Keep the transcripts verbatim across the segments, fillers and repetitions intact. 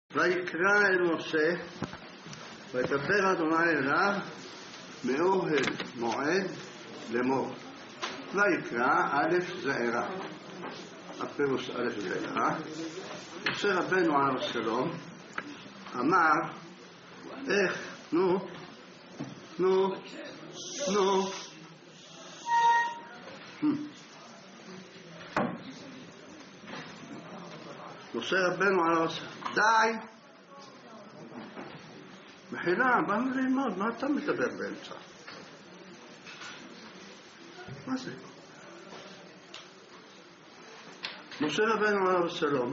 ויקרא אל משה וידבר אדוני אליו מאוהל מועד לאמור. ויקרא א' זעירה, הפירוש א' זעירה. משה רבנו עליו השלום אמר, איך, נו, נו, נו, משה רבנו עליו השלום, די, מחילה, באנו ללמוד, מה אתה מדבר באמצע? מה זה? משה רבנו עליו השלום,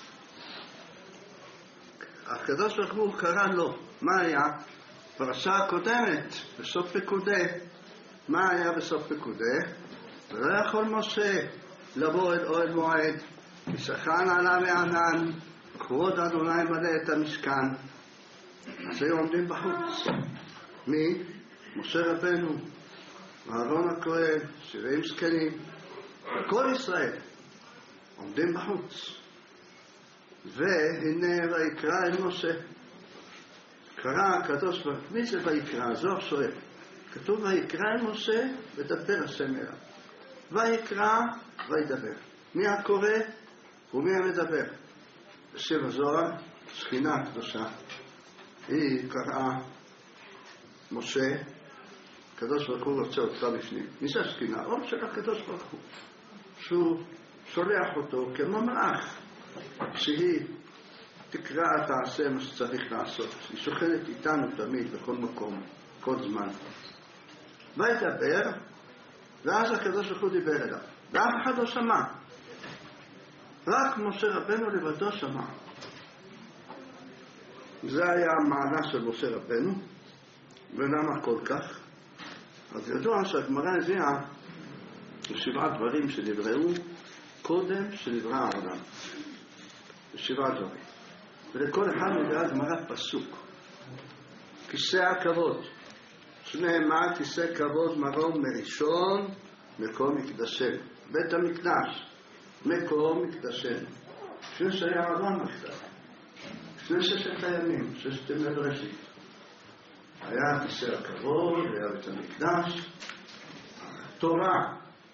הקדוש ברוך הוא קרא לו, מה היה? פרשה הקודמת, בסוף פקודי. מה היה בסוף פקודי? ולא יכול משה לבוא אל אוהל מועד, כי שכן עלה מענן, וכבוד אדוני מלא את המשכן. אז היו עומדים בחוץ. מי? משה רבנו, אהרון הכהן, שבעים זקנים, כל ישראל עומדים בחוץ. והנה ויקרא אל משה. קרא הקדוש ברוך הוא. מי זה ויקרא? זוהר שואל. כתוב ויקרא אל משה ודבר השם אליו. ויקרא וידבר. מי הקורא ומי המדבר? בשם הזוהר, שכינה הקדושה. היא קראה משה, הקדוש ברוך הוא רוצה אותך בפנים. מי זה השכינה? אור של הקדוש ברוך הוא. שהוא שולח אותו כמו מלאך. שהיא תקרא תעשה מה שצריך לעשות. היא שוכנת איתנו תמיד בכל מקום, כל זמן. וידבר, ואז הקדוש ברוך הוא דיבר אליו. ואף אחד לא שמע. רק משה רבנו לבדו שמע. זה היה המעלה של משה רבנו. ולמה כל כך? אז ידוע שהגמרא הביאה שבעה דברים שנבראו קודם שנברא העולם. שבעה דברים. ולכל אחד נברא הגמרא פסוק. כיסא הכבוד. שנאמר כיסא כבוד מרום מראשון מקום מקדשנו. בית המקדש מקום מקדשנו. לפני שהיה העולם נכתב. לפני ששת הימים, ששת ימי בראשית. היה כיסא הכבוד, היה בית המקדש. תורה.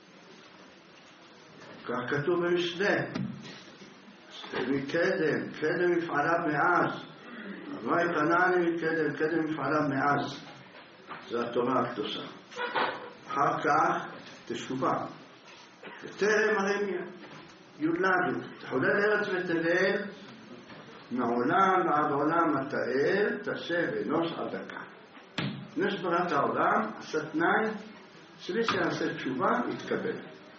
כך כתוב במשנה. מקדם, קדם מפעליו מאז. אבי פנני מקדם, קדם מפעליו מאז. זה התורה הקדושה. אחר כך תשובה. וטרם הרמיה יולדו. תחולל ארץ ותבל, מעולם ועד עולם התאל, תשב אנוש עד דקה. נש ברת העולם, עשה תנאי, שמי שיעשה תשובה, יתקבל.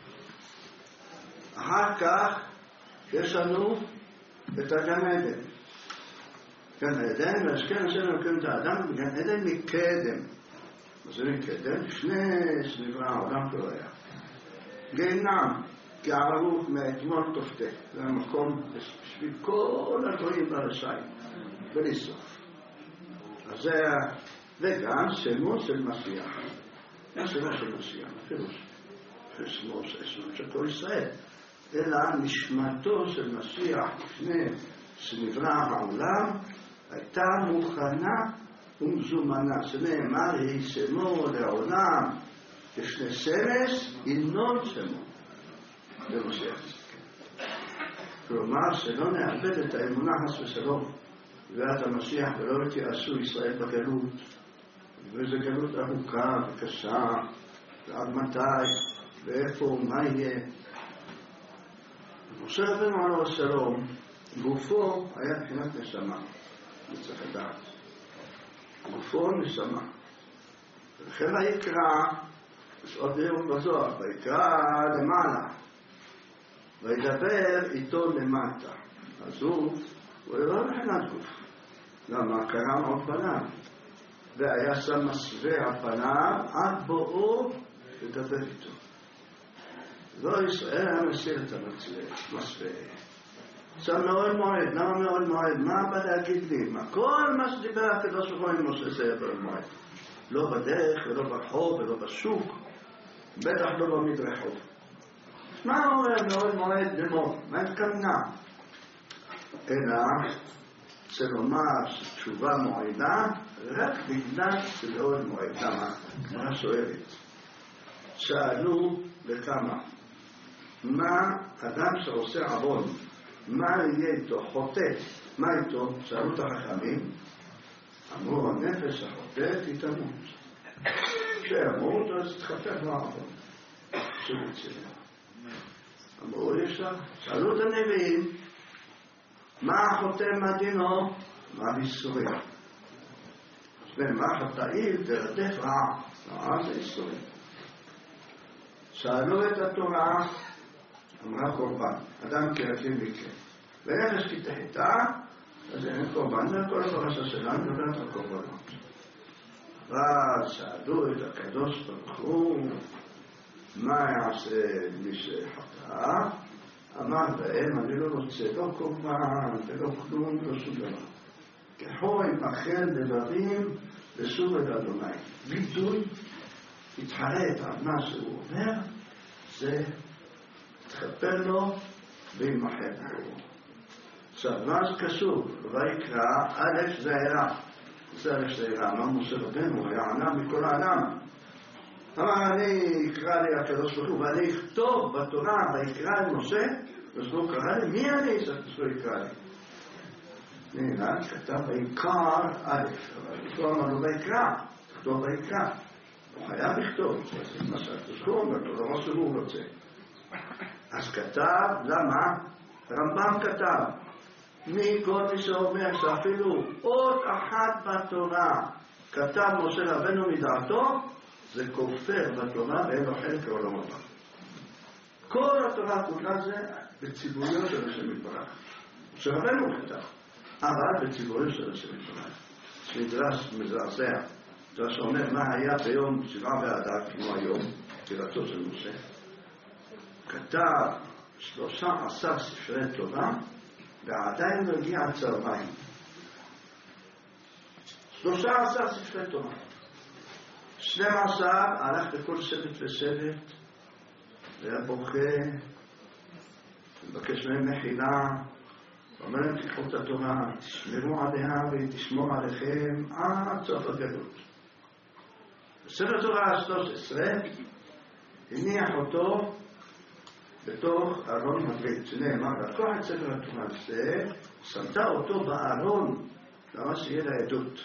אחר כך יש לנו את הגן עדן. גן עדן, והשכן אשר נוקם את האדם, וגן עדן מקדם. מה זה מקדם? לפני שנברא העולם כבר היה. גיהנם, כי ערוך מאתמול תופתה. זה המקום בשביל כל הדברים ברשעים, בלי סוף. אז זה היה, וגם שמו של משיח. זה שמו של משיח, פירוש. שמו של כל ישראל. אלא נשמתו של משיח לפני שנברא העולם הייתה מוכנה ומזומנה. שנאמר, היא שמו לעולם לפני שמש, ינון שמו. זה משיח. כלומר, שלא נאבד את האמונה חס ושלום ואת המשיח ולא תיעשו ישראל בגלות. וזו גלות ארוכה וקשה, ועד מתי, ואיפה, מה יהיה. משה רבנו עליו השלום, גופו היה מבחינת נשמה, צריך לדעת. גופו נשמה. ולכן ויקרא, יש עוד יום בזוהר, ויקרא למעלה, וידבר איתו למטה. אז הוא, הוא לא מבחינת גוף. למה? קרא עוד פניו. והיה שם מסווה על פניו, עד בואו לדבר איתו. לא ישראל היה מסיר את המסווה. שם מאוהל מועד. למה מאוהל מועד? מה בא להגיד לי? מה? כל מה שדיבר הקדוש ברוך הוא עם משה זה היה מאוהל מועד. לא בדרך ולא ברחוב ולא בשוק. בטח לא במדרחוב. מה אומר מאוהל מועד לאמור? מה התכוונה? אלא רוצה לומר שתשובה מועילה רק בגלל שלאוהל מועיל. למה? מה שואלת? שאלו לכמה, מה אדם שעושה עוון, מה יהיה איתו? חוטא, מה איתו? שאלו את החכמים, אמרו הנפש החוטאת היא תמות. כשאמרו אותו אז תחפף לעוון. שבצילה. אמרו אי אפשר. שאלו את הנביאים, מה החוטא מה דינו? מה ביסורים? ומה חטאים תרדף רע? רע זה איסורים. שאלו את התורה, אמרה קורבן, אדם כרכים מקרה. ונפש כי תחיתה, אז אין קורבן, זה כל הפרשה שלנו, נדעת על קורבנות. אבל שאלו את הקדוש ברוך הוא, מה יעשה מי שחטא? אמר להם, אני לא רוצה לא קורבן, ולא כלום, ולא שום דבר. כחו עם אחר לבבים ושוב אל אדוני. ביטוי, התחרט על מה שהוא אומר, זה תכפר לו וימחק לו. עכשיו, מה זה קשור? ויקרא, א' זה היה, זה א' זה היה, מה משה רבנו, היה ענם מכל העולם. אמר, אני אקרא לי הקדוש ברוך הוא, ואני אכתוב בתורה, ויקרא אל משה, אז לא קרא לי, מי אני? אז לא יקרא לי. הנה, כתב ויקרא א', אבל לא אמר לו ויקרא, כתוב ויקרא. הוא חייב לכתוב, זה מה שהקדוש ברוך הוא אומר, לא מה שהוא רוצה. אז כתב, למה? הרמב"ם כתב, מכל מי שאומר שאפילו עוד אחת בתורה כתב משה רבנו מדעתו, זה כופר בתורה ואין לו חלק לעולם הבא. כל התורה כולה זה בציבוריות של השם יתברך. משה רבנו כתב, אבל בציבוריות של השם יתברך. מדרש מזעזע, מדרש אומר מה היה ביום שבעה באדר כמו היום, תחילתו של משה. כתב שלושה עשר ספרי תורה ועדיין לא הגיע הצהריים. שלושה עשר ספרי תורה. שנים עשר הלך לכל שבט ושבט והיה בוכה, מבקש מהם מחילה, אומר להם תיקחו את התורה, תשמרו עליה ותשמור עליכם עד סוף הגלות. בספר תורה ה-שלוש עשרה הניח אותו בתוך ארון הברית, שנאמר, לקוח את ספר התורה הזה, שמת אותו בארון, למה שיהיה לעדות.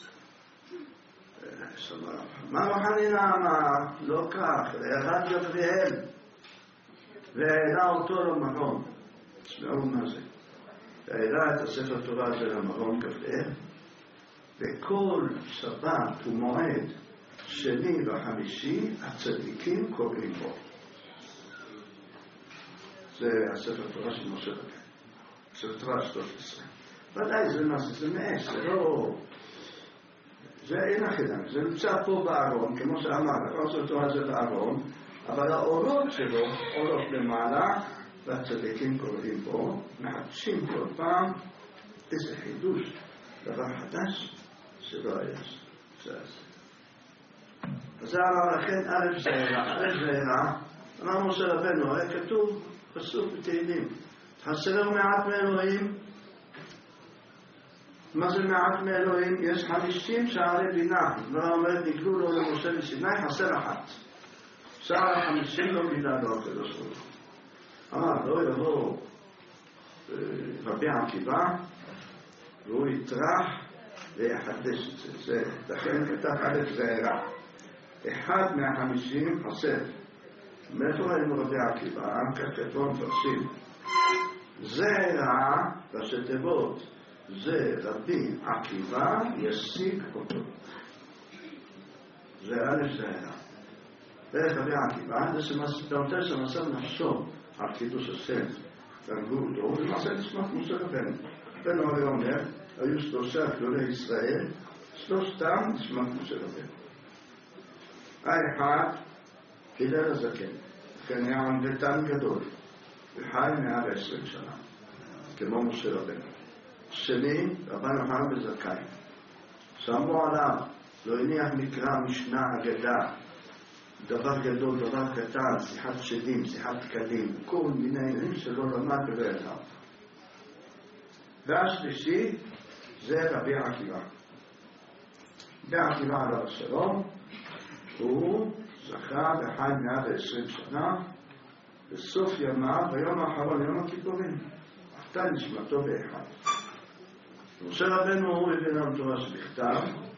מה רוחנינה אמר? לא כך, לירד גבריאל, והעלה אותו למרום. תשמעו מה זה. העלה את הספר התורה הזה למרום גבריאל, וכל שבת ומועד שני וחמישי הצדיקים קוראים בו. זה הספר התורה של משה רבנו. הספר התורה שלוש עשרה. ודאי זה נעשה, זה מאש, זה לא... זה אין אחידם, זה נמצא פה בארון, כמו שאמר, הספר התורה זה בארון, אבל האורות שלו, אורות למעלה, והצדיקים קוראים בו, מחדשים כל פעם איזה חידוש, דבר חדש שלא היה זה. אז זה אמר לכן א' זהירה, א' זהירה, אמר משה רבנו, הרי כתוב פסוק בתהילים, חסר מעט מאלוהים. מה זה מעט מאלוהים? יש חמישים שערי בינה. לא אומר, נגלו לו למשה מסיני, חסר אחת. שער החמישים לא בינה לו הקדוש ברוך הוא. אמר, לא יבוא רבי עקיבא, והוא יטרח ויחדש את זה. זה לכן כתב א' זהירה. אחד מהחמישים חסר. מאיפה ראינו רבי עקיבא? כך כתבו מפרשים. זהירה, ראשי תיבות, זה רבי עקיבא ישיג אותו. זה א' זהירה. ואיך רבי עקיבא? זה שמסתמתר שמסר נפשו על חידוש השם. תרגו אותו, ולמעשה נשמח משה רבנו. רבנו הרי אומר, היו שלושה גדולי ישראל, שלושתם נשמח משה רבנו. האחד, הלל הזקן, לכן היה עמדתן גדול, וחי מאה ועשרים שנה, כמו משה רבנו. שני, רבן יוחנן בן זכאי, שמו עליו, לא הניח מקרא, משנה, אגדה, דבר גדול, דבר קטן, שיחת שדים, שיחת תקלים, כל מיני עניינים שלא למד ולא ידע. והשלישי, זה רבי עקיבא. רבי עקיבא עליו השלום, הוא זכה בחי מאה ועשרים שנה, בסוף ימיו, ביום האחרון, יום הכיפורים, עתה נשמתו באחד. משה רבנו הוא הביא לנו תורה שבכתב,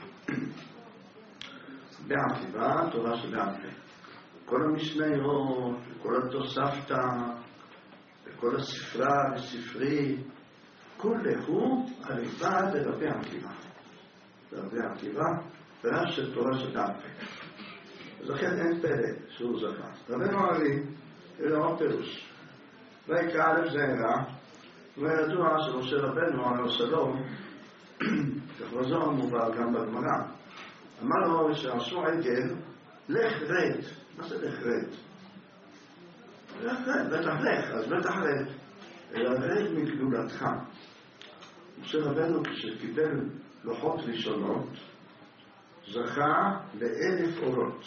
רבי עקיבא, תורה שבעל פה. כל המשניות, כל התוספתא, וכל הספרה וספרי, כולהו הליבה דרבי עקיבא. רבי עקיבא, ואז של תורה שבעל פה. אז לכן אין פלא שהוא זכה. רבנו ארי, אלא עוד פירוש. ויקרא א' זעירה, וידוע שמשה רבנו עליו השלום, כחזור מובא גם בגמרא, אמר לו שעשו עגל, לך רד. מה זה לך רד? לך רד, בטח לך, אז בטח רד. אלא רד מגדולתך. משה רבנו כשקיבל לוחות ראשונות, זכה לאלף אורות.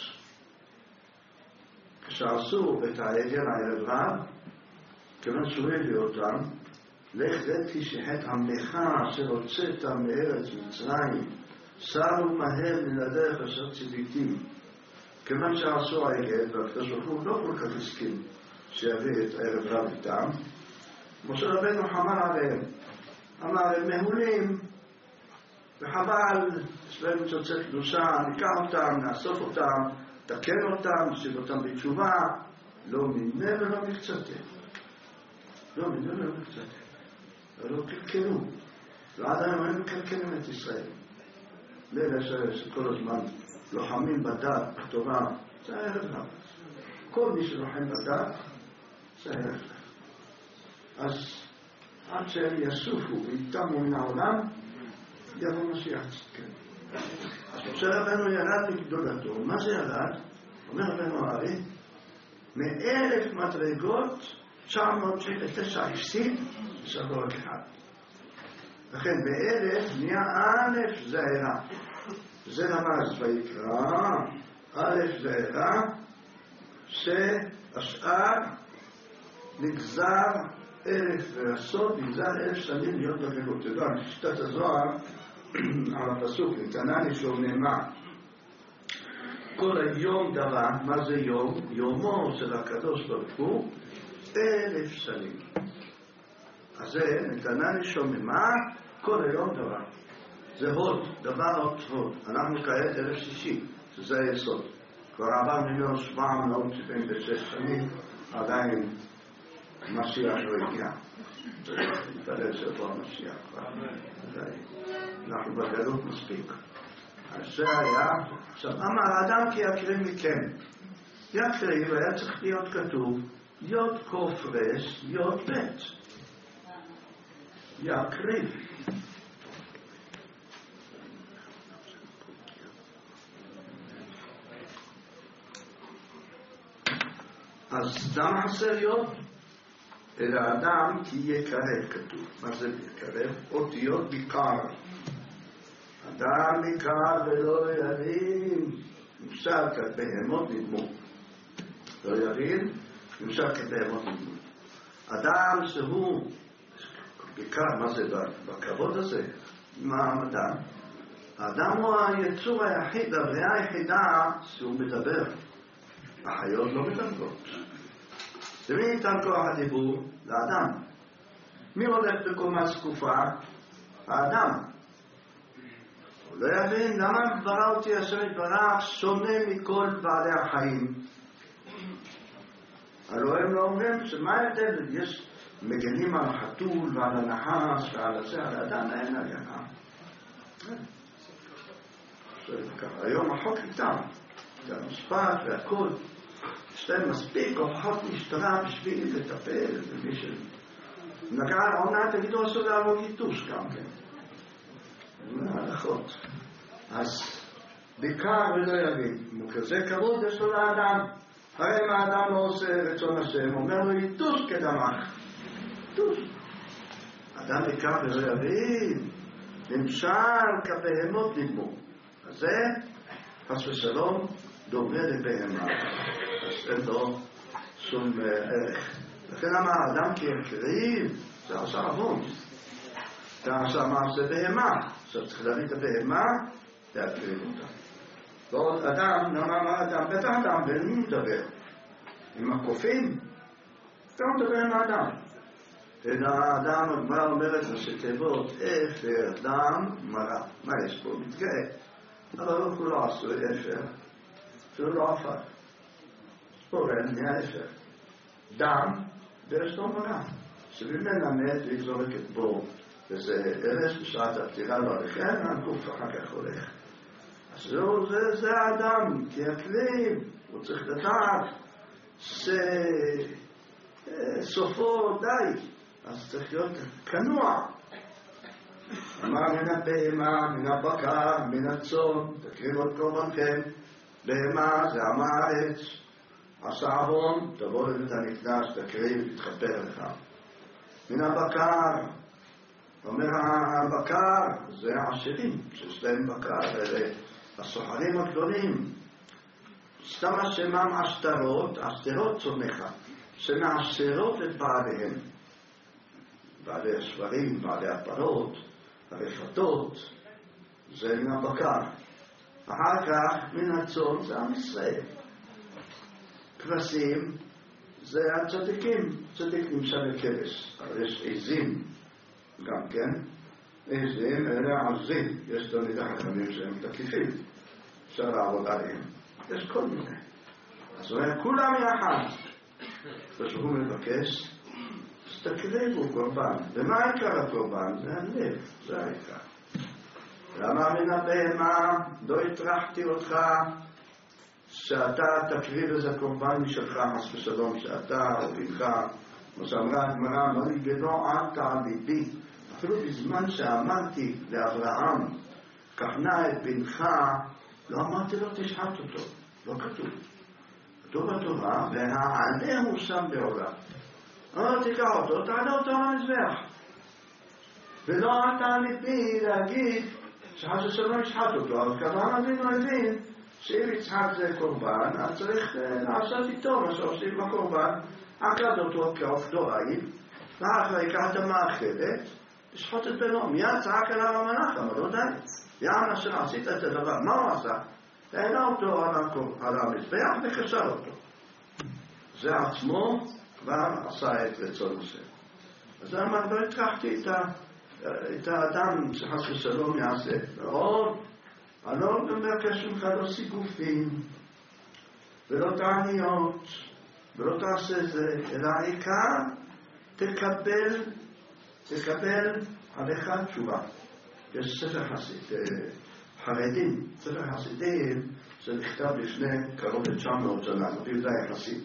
כשעשו את העגל הערב רב, כיוון שהוא הביא אותם, לך רד כי שחט עמך אשר הוצאת מארץ מצרים, סרו מהר מן הדרך אשר ציוויתים. כיוון שעשו העגל, והקדוש ברוך הוא לא כל כך הסכים שיביא את הערב רב איתם, משה רבנו חמל עליהם. אמר, הם מהולים, וחבל, יש להם מצוצי קדושה, ניקח אותם, נאסוף אותם, תקן אותם, נשיב אותם בתשובה, לא מנה ולא מקצתה. לא מנה ולא מקצתה. ולא קלקלו. ועד היום הם מקלקלים את ישראל. לאלה שכל הזמן לוחמים בדת, בכתובה, זה הערב רב. כל מי שלוחם בדת, זה הערב רב. אז עד שהם יסופו ויתמו מן העולם, יבוא משיח צדקנו. אז משה רבנו ירד מגדולתו. מה זה ירד? אומר רבנו ארי, מאלף מדרגות, תשע מאות ותשע הפסיד, ושבוע רק אחד. לכן באלף נהיה א' זעירה. זה רמז ויקרא, א' זעירה, שהשאר נגזר אלף ועשרות, נגזר אלף שנים להיות בגלות. תדעו, שיטת הזוהר, על הפסוק, נתנני שוממה. כל היום דבר, מה זה יום? יומו של הקדוש ברוך הוא, אלף שנים. אז זה נתנני שוממה, כל היום דבר. זה הוד, דבר עוד הוד. אנחנו כעת אלף שישים, שזה היסוד. כבר עבר מיליון שבע מאות שבעים ושש שנים, עדיין משיח לא הגיע. נתפלל שבוע משיח כבר. אנחנו בגלות מספיק. אז זה היה, עכשיו, אמר האדם כי יקריב מכם. יקריב היה צריך להיות כתוב, יוד כופרס, יוד בית. יקריב. אז למה חסר יוד? אלא אדם כי יקרב כתוב. מה זה יקרב? אותיות ביקר. אדם יקר ולא יבין, נמשל כבהמות נדמו. לא יבין, נמשל כבהמות נדמו. אדם שהוא ביקר, מה זה בכבוד הזה? מה האדם? האדם הוא היצור היחיד, הבריאה היחידה שהוא מדבר. החיות לא מדברות. ומי ניתן כוח הדיבור? לאדם. מי הולך בקומה זקופה? האדם. הוא לא יבין למה ברא אותי השם יתברך שונה מכל בעלי החיים. הלוא הם לא אומרים שמה ההבדל? יש מגנים על החתול ועל הנחש ועל זה, על האדם אין הגנה. היום החוק איתם, זה המשפט והכל. יש להם מספיק כוחות משטרה בשביל לטפל במי שנגע על העונה, תגידו עשו לעבור גיטוש גם כן. הלכות. אז ביקר ולא יבין, כזה כבוד יש לו לאדם. הרי אם האדם לא עושה רצון השם, אומר לו גיטוש כדמך. גיטוש. אדם ביקר ולא יבין, נמשל כבהמות נדמו. אז זה, חס ושלום, דומה לבהמה. אז אין לו שום ערך. לכן אמר האדם כי יקריב, זה עושה עוון. אתה עשה מעשה בהמה, עכשיו צריך להביא את הבהמה, להקריב אותה. ועוד אדם, נאמר אדם, בטח אדם, ואין מי מדבר? עם הקופים? אתה לא מדבר עם האדם. האדם, הגמרא אומרת ראשי תיבות, אפר, דם, מרה. מה יש פה? מתגאה. אבל לא כולו עשו אפר, אפילו לא הפך. פורן מהאפר. דם, ויש לו מרה. שממנה מת ויזורק את בו, וזה ארס בשעת הפטירה לא הלכן, הגוף אחר כך הולך. אז זהו, זה, זה האדם, כי הקריב, הוא צריך לדעת שסופו די, אז צריך להיות כנוע. אמר מן הבהמה, מן הבקר, מן הצאן, תקריבו את קורבנכם. בהמה זה עם הארץ, עשה עוון, תבוא לבית המקדש, תקריב, תתחפר לך. מן הבקר, אומר הבקר, זה העשירים, שיש להם בקר, אלה הסוחרים הגדולים. סתם השמם עשתרות, עשתרות צומחה, שמעשרות את בעליהם. בעלי השברים, בעלי הפרות, הרפתות, זה מן הבקר. אחר כך מן הצאן זה עם ישראל. כבשים זה הצדיקים, צדיק נמשל לכבש, אבל יש עזים גם כן, עזים אלה עזים, יש תלמידי חכמים שהם תקיפים, אפשר לעבוד עליהם, יש כל מיני. אז הוא אומר, כולם יחד, ושהוא מבקש, שתקריבו קורבן. ומה העיקר הקורבן? זה הלב, זה העיקר. למה מן הבהמה, לא הטרחתי אותך, שאתה תקריב איזה קורבן משלך, חס ושלום, שאתה או בנך, כמו שאמרה הגמרא, לא יגלו עלת על ליבי, אפילו בזמן שאמרתי לאברהם, כהנה את בנך, לא אמרתי לו תשחט אותו, לא כתוב. כתוב בתורה, והעלה הוא שם בעולה. אמרתי, תיקח אותו, תעלה אותו על המזבח. ולא עלת על ליבי להגיד, שחס ושלום ישחט אותו, אבל כמובן אבינו הבין, שאם יצחק זה קורבן, אז צריך לעשות איתו מה שעושים בקורבן, עקד אותו כעובדו עיל, ואחרי ייקח את המאכלת, לשחוט את בנו, מיד צעק אליו המלאך, אבל לא די. יען אשר עשית את הדבר, מה הוא עשה? העלה אותו על המזבח וקשר אותו. זה עצמו כבר עשה את רצון השם. אז אמר, לא התרחתי את האדם שחס ושלום יעשה. ועוד, אני לא מבקש ממך לא סיגופים, ולא תעניות, ולא תעשה זה, אלא העיקר תקבל, תקבל עליך תשובה. יש ספר חסיד, חרדים, ספר חסידים, זה נכתב לפני קרוב ל-תשע מאות שנה, רבי יהודה יחסית.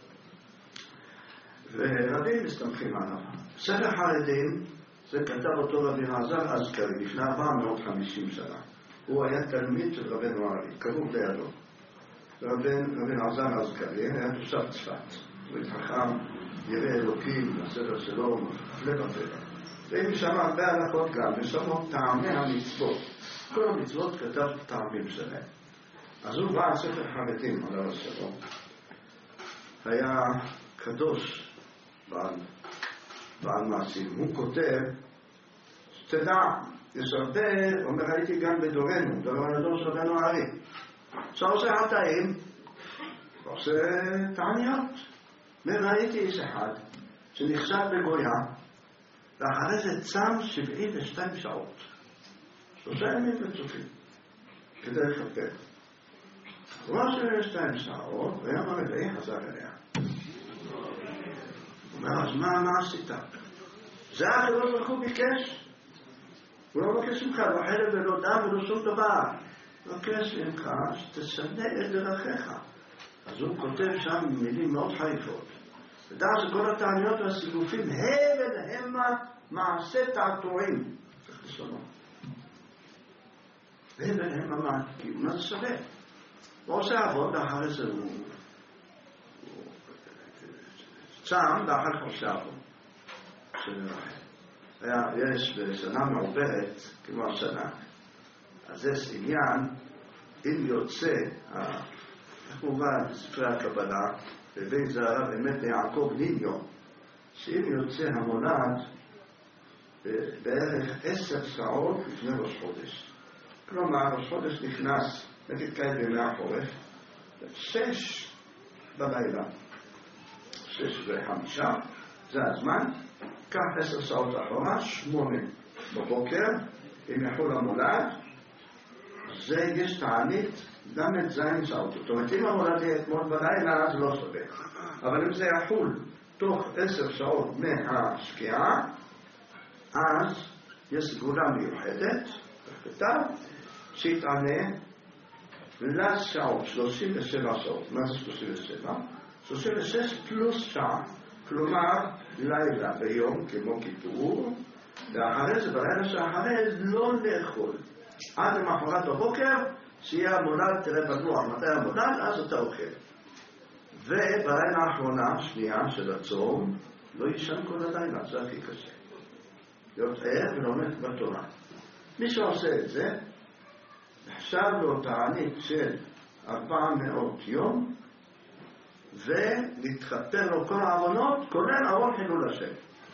ורבים מסתמכים עליו. ספר חרדים, זה כתב אותו רבי אלעזר אזכרי, לפני ארבע מאות וחמישים שנה. הוא היה תלמיד של רבנו ארי, קרוב לידו. רבי אלעזר אזכרי היה תושב צפת. הוא חכם, ירא אלוקים, הספר שלו, הפלא ופלא. ואם שם הרבה הלכות גם, ושמות טעמי המצוות. כל המצוות כתב טעמים שלהם. אז הוא בא ספר חרדים, עליו השלום. היה קדוש בעל, בעל מעשים. הוא כותב, שתדע, יש הרבה, אומר, הייתי גם בדורנו, דורנו לדור של רבנו ארי. עכשיו עושה חטאים, עושה תעניות. וראיתי איש אחד, שנחשב בגויה, ואחרי זה צם שבעים ושתיים שעות. שלושה ימים וצופים, כדי לחפר. הוא אמר שבעים ושתיים שעות, ויום הרביעי חזר אליה. הוא אומר, אז מה, מה עשית? זה הקדוש ברוך הוא ביקש. הוא לא מבקש ממך, לא חלב ולא דם ולא שום דבר. הוא מבקש ממך שתשנה את דרכיך. אז הוא כותב שם מילים מאוד חריפות. ודע שכל התעניות והסיגופים הם המה מעשה תעתועים. צריך לשנות. הם המה מעתיקים. מה זה שווה? הוא עושה עבוד, ואחרי זה הוא צם, ואחר כך עושה עבוד. יש בשנה מעוברת, כמו השנה, אז יש עניין, אם יוצא, איך מובן בספרי הקבלה, בבית זהרה באמת ליעקב ניניו, שאם יוצא המונד, בערך עשר שעות לפני ראש חודש. כלומר, ראש חודש נכנס, נגיד כאלה בימי החורף, שש בלילה, שש וחמישה, זה הזמן, כך עשר שעות אחורה, שמונה בבוקר, אם יחול המולד, זה יש תענית גם את זין שעות. זאת אומרת, אם המולד יהיה אתמול בלילה, אז לא שווה. אבל אם זה יחול תוך עשר שעות מהשקיעה, אז יש סגולה מיוחדת, כתב, שיתענה לשעות, שלושים ושבע שעות. מה זה שלושים ושבע? שלושים ושש פלוס שעה. כלומר, לילה ביום כמו כיפור, ואחרי זה, בלילה שאחרי, לא לאכול. עד למחרת בבוקר, שיהיה המולד, תראה בלוח, מתי המולד, אז אתה אוכל. ובלילה האחרונה, שנייה של הצום, לא יישן כל הלילה, זה הכי קשה. להיות ער ולומד בתורה. מי שעושה את זה, נחשב לו תענית של ארבע מאות יום, ולהתחתן לו כל העוונות, כולל ארון חילול השם.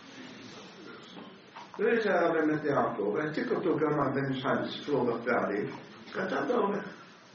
וזה היה באמת יעקב, והעתיק אותו גם על בן ישחי בספרו בפערים, כתב בעורך.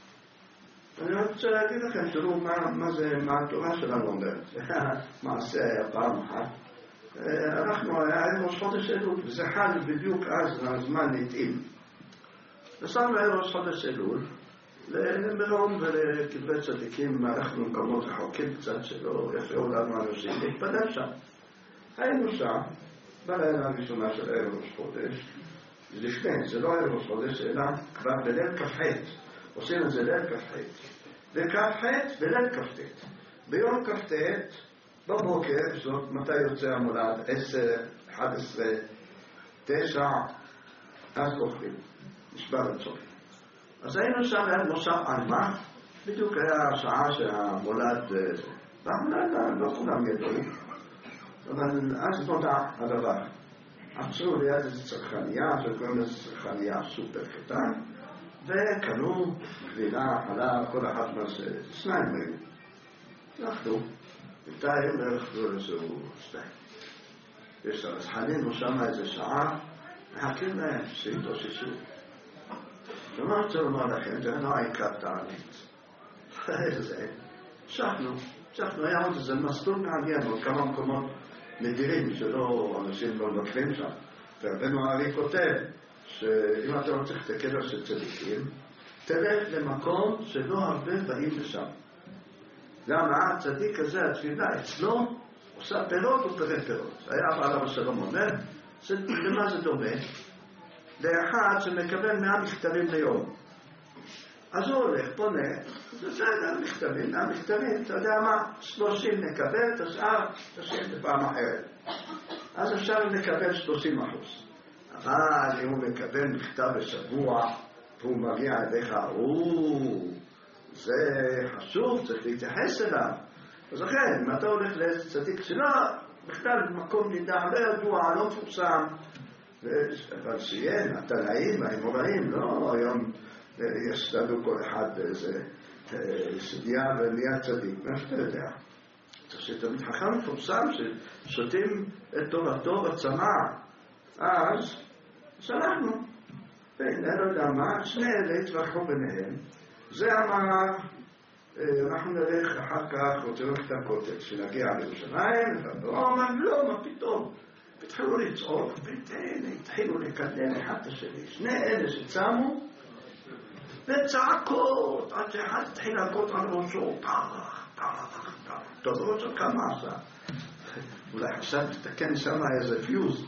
אני רוצה להגיד לכם, תראו מה, מה זה, מה התורה שלנו אומרת. מעשה היה פעם אחת. אנחנו היה ראש חודש אלול, וזה חל בדיוק אז, הזמן נתאים. נסענו היה ראש חודש אלול, למירון ולקברי צדיקים, אנחנו מקומות רחוקים קצת שלא יפריעו לנו אנשים להתפלל שם. היינו שם, בלילה הראשונה של ערב ראש חודש, לפני, זה לא ערב ראש חודש, אלא כבר בליל כ"ח, עושים את זה ליל כ"ח. וכ"ח בליל כ"ט. ביום כ"ט, בבוקר, זאת מתי יוצא המולד, עשר, אחת עשרה, תשע, אז אוכלים, נשבר לצורך. אז היינו שם ליד מושב עלמה, בדיוק היה השעה שהמולד, והמולד לא כולם ידעו, אבל אז נודע הדבר. עצרו ליד איזו צרכניה, שקוראים לזה צרכניה סופר קטן, וקנו גבינה, חלב, כל אחד מה זה, שניים היו. הלכנו, בינתיים הלכנו לזהו שתיים. יש אז חנינו שם איזה שעה, מחכים להם שיתאוששו. ומה רוצה לומר לכם, זה לא העיקר תענית. זה, המשכנו, המשכנו, היה עוד איזה מסלול מעניין, עוד כמה מקומות נדירים שלא, אנשים לא מבקרים שם. והרבנו הארי כותב, שאם אתה לא צריך את הקבר של צדיקים, תלך למקום שלא הרבה באים לשם. למה הצדיק הזה, התפילה אצלו, עושה פירות ופרי פירות. היה בעל אבא שלום אומר, למה זה דומה? לאחד שמקבל מאה מכתבים ליום. אז הוא הולך, פונה, בסדר, מכתבים, מאה מכתבים, אתה יודע מה, שלושים נקבל, את השאר, תשאיר בפעם אחרת. אז אפשר לקבל שלושים אחוז. אבל אם הוא מקבל מכתב בשבוע, והוא מגיע אליך, או, זה חשוב, צריך להתייחס אליו. אז לכן, אם אתה הולך לאיזה צדיק שלה, בכלל במקום נידע, לא ידוע, לא מפורסם, אבל שיהיה, התנאים, האמוראים, לא, היום יש לנו כל אחד איזה סדיה ונהיה צדיק, מה שאתה יודע? שתמיד חכם מפורסם ששותים את תורתו בצמא, אז שלחנו, והנה לא יודע מה, שני אלה התווכחו ביניהם, זה אמר, אנחנו נלך אחר כך, רוצה ללכת את הכותל, שנגיע לירושלים, והוא אמר, לא, מה פתאום? התחילו לצעוק, והתחילו לקדם אחד את השני. שני אלה שצמו, וצעקות, עד שאחד התחיל להכות על ראשו, פרח, פרח, פרח. טוב, ראש עוד כמה עשה. אולי חשב לתקן שם איזה פיוז.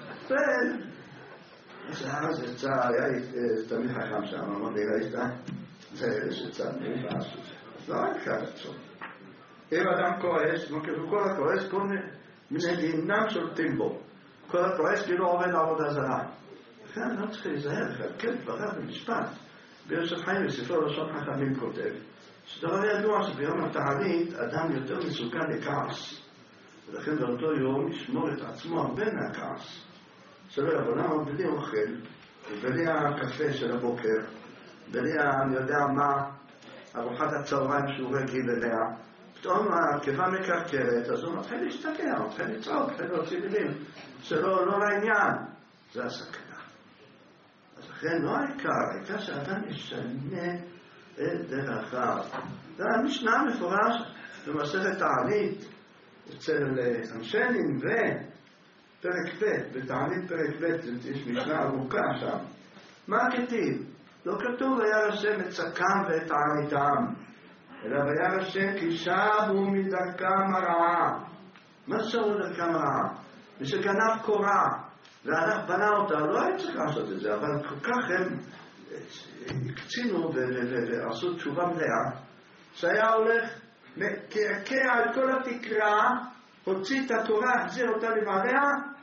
ואז יצא, היה תמיד חכם שם, אמר לי, ראית? זה אלה שצמו, ועשו זה. אז לא רק כאן עצום. אם אדם כועס, כל הכועס, כל מיני אינם שולטים בו. כל הכועס כאילו עובד עבודה זרה. לכן לא צריך להיזהר, כן, דבריו במשפט. ביוסף חיים בספרו לשון חכמים כותב, שדבר ידוע שביום התענית אדם יותר מסוכן לכעס. ולכן באותו יום ישמור את עצמו הרבה מהכעס. שלא יבוא לנו בלי אוכל, ובלי הקפה של הבוקר, בלי אני יודע מה, ארוחת הצהריים שהוא רגיל אליה, פתאום הקיבה מקרקרת, אז הוא מתחיל להשתגע, הוא מתחיל לצעוק, מתחיל להוציא מילים, שלא לא לעניין. זה הסכנה. אז לכן לא העיקר, העיקר שאדם ישנה את דרכיו. זה המשנה המפורש במסכת תענית אצל אנשי נינווה, פרק ב', בתענית פרק ב', יש משנה ארוכה שם. מה כתיב? לא כתוב וירא השם את צקם ואת תעניתם, אלא וירא השם כי שבו מדרכם הרעה. מה שבו מדרכם הרעה? מי שגנב קורה והלך בנה אותה, לא היה צריך לעשות את זה, אבל כל כך הם הקצינו ועשו תשובה מלאה, שהיה הולך קעקע את כל התקרה, הוציא את התורה, החזיר אותה לבעליה,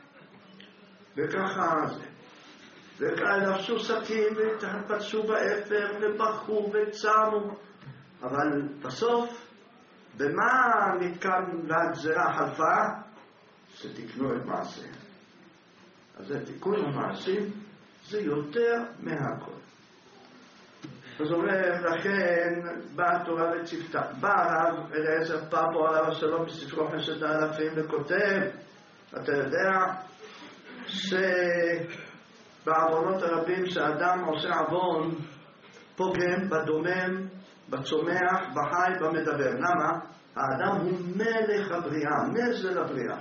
וככה זה. ולבשו סכין ותפצו באפר ובכו וצמו, אבל בסוף במה נתקן והגזרה חלפה? שתקנו את מעשיהם. אז זה תיקון המעשים, זה יותר מהכל. זאת אומרת, לכן באה התורה וצפתה. בא הרב אליעזר פאפו עליו השלום בספרו חמשת האלפים וכותב, אתה יודע שבעוונות הרבים שאדם עושה עוון פוגם בדומם, בצומח, בחי, במדבר. למה? האדם הוא מלך הבריאה, נזר הבריאה.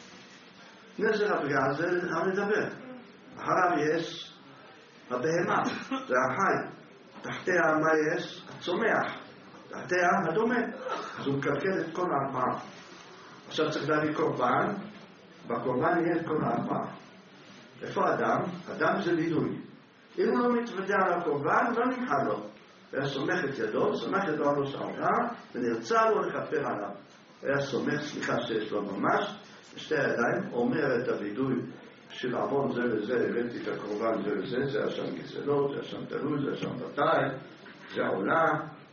נזר הבריאה זה המדבר. אחריו יש הבהמה, זה החי. תחתיה מה יש? הצומח. תחתיה הדומה. אז הוא מקלקל את כל הארבעה. עכשיו צריך להביא קורבן, בקורבן יהיה את כל הארבעה. איפה אדם? אדם זה לידוי. אם הוא לא מתוודע על הקורבן, לא נמחל לו. היה סומך את ידו, סומך ידו על ראש העונה, ונרצה לו לכפר עליו. היה סומך, סליחה שיש לו ממש, בשתי הידיים, אומר את הוידוי של עוון זה וזה, הבאתי את הקורבן זה וזה, זה השם גזלות, זה השם תלוי, זה השם בתאי, זה העולה,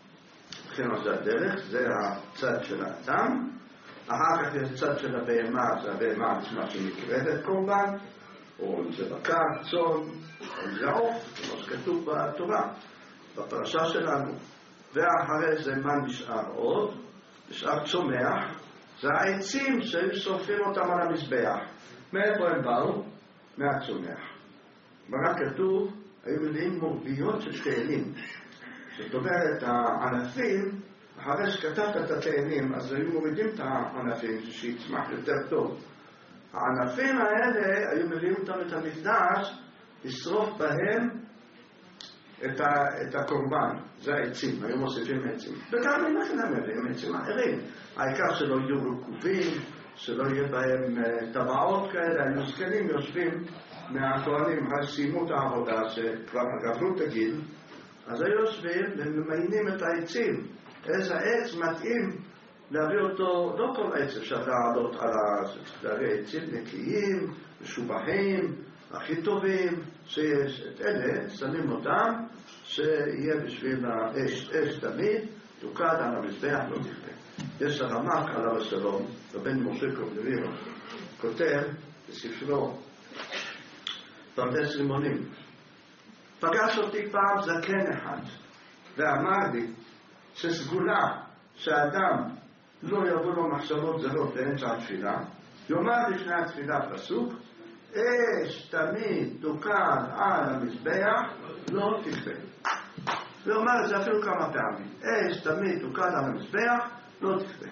לכן זה הדרך, זה הצד של האדם. אחר כך יש צד של הבהמה, זה הבהמה עצמה שנקראת את קורבן, או זה בקר, צאן, או זה עוף, כמו שכתוב בתורה, בפרשה שלנו. ואחרי זה מה נשאר עוד? נשאר צומח, זה העצים ששורפים אותם על המזבח. מאיפה הם באו? מהצומח. מה כתוב? היו מילים מורביות של תאנים. זאת אומרת, הענפים, אחרי שכתבת את התאנים, אז היו מורידים את הענפים שיצמח יותר טוב. הענפים האלה היו מביאים אותם את המקדש, לשרוף בהם את, ה, את הקורבן. זה העצים, היו מוסיפים עצים. וגם אם אנחנו מביאים עצים אחרים. העיקר שלא יהיו רקובים, שלא יהיה בהם טבעות כאלה, היו זקנים יושבים מהכהנים, סיימו את העבודה שכבר גברו את הגיל, אז היו יושבים וממיינים את העצים. איזה עץ מתאים להביא אותו, לא כל עץ אפשר לעלות על העץ, להביא עצים נקיים, משובחים, הכי טובים שיש. את אלה שמים אותם שיהיה בשביל האש, אש תמיד, תוקד על המזבח, לא תכפה. יש הרמ"ק עליו השלום, ובן משה קורדבירו, כותב בספרו פרדס רימונים, פגש אותי פעם זקן אחד ואמר לי שסגולה שאדם לא יבוא לו מחשבות זרות באמצע התפילה, יאמר לפני התפילה פסוק, אש תמיד תוקד על המזבח, לא תכפה. ואומר את זה אפילו כמה פעמים, אש תמיד תוקד על המזבח, לא תכפה.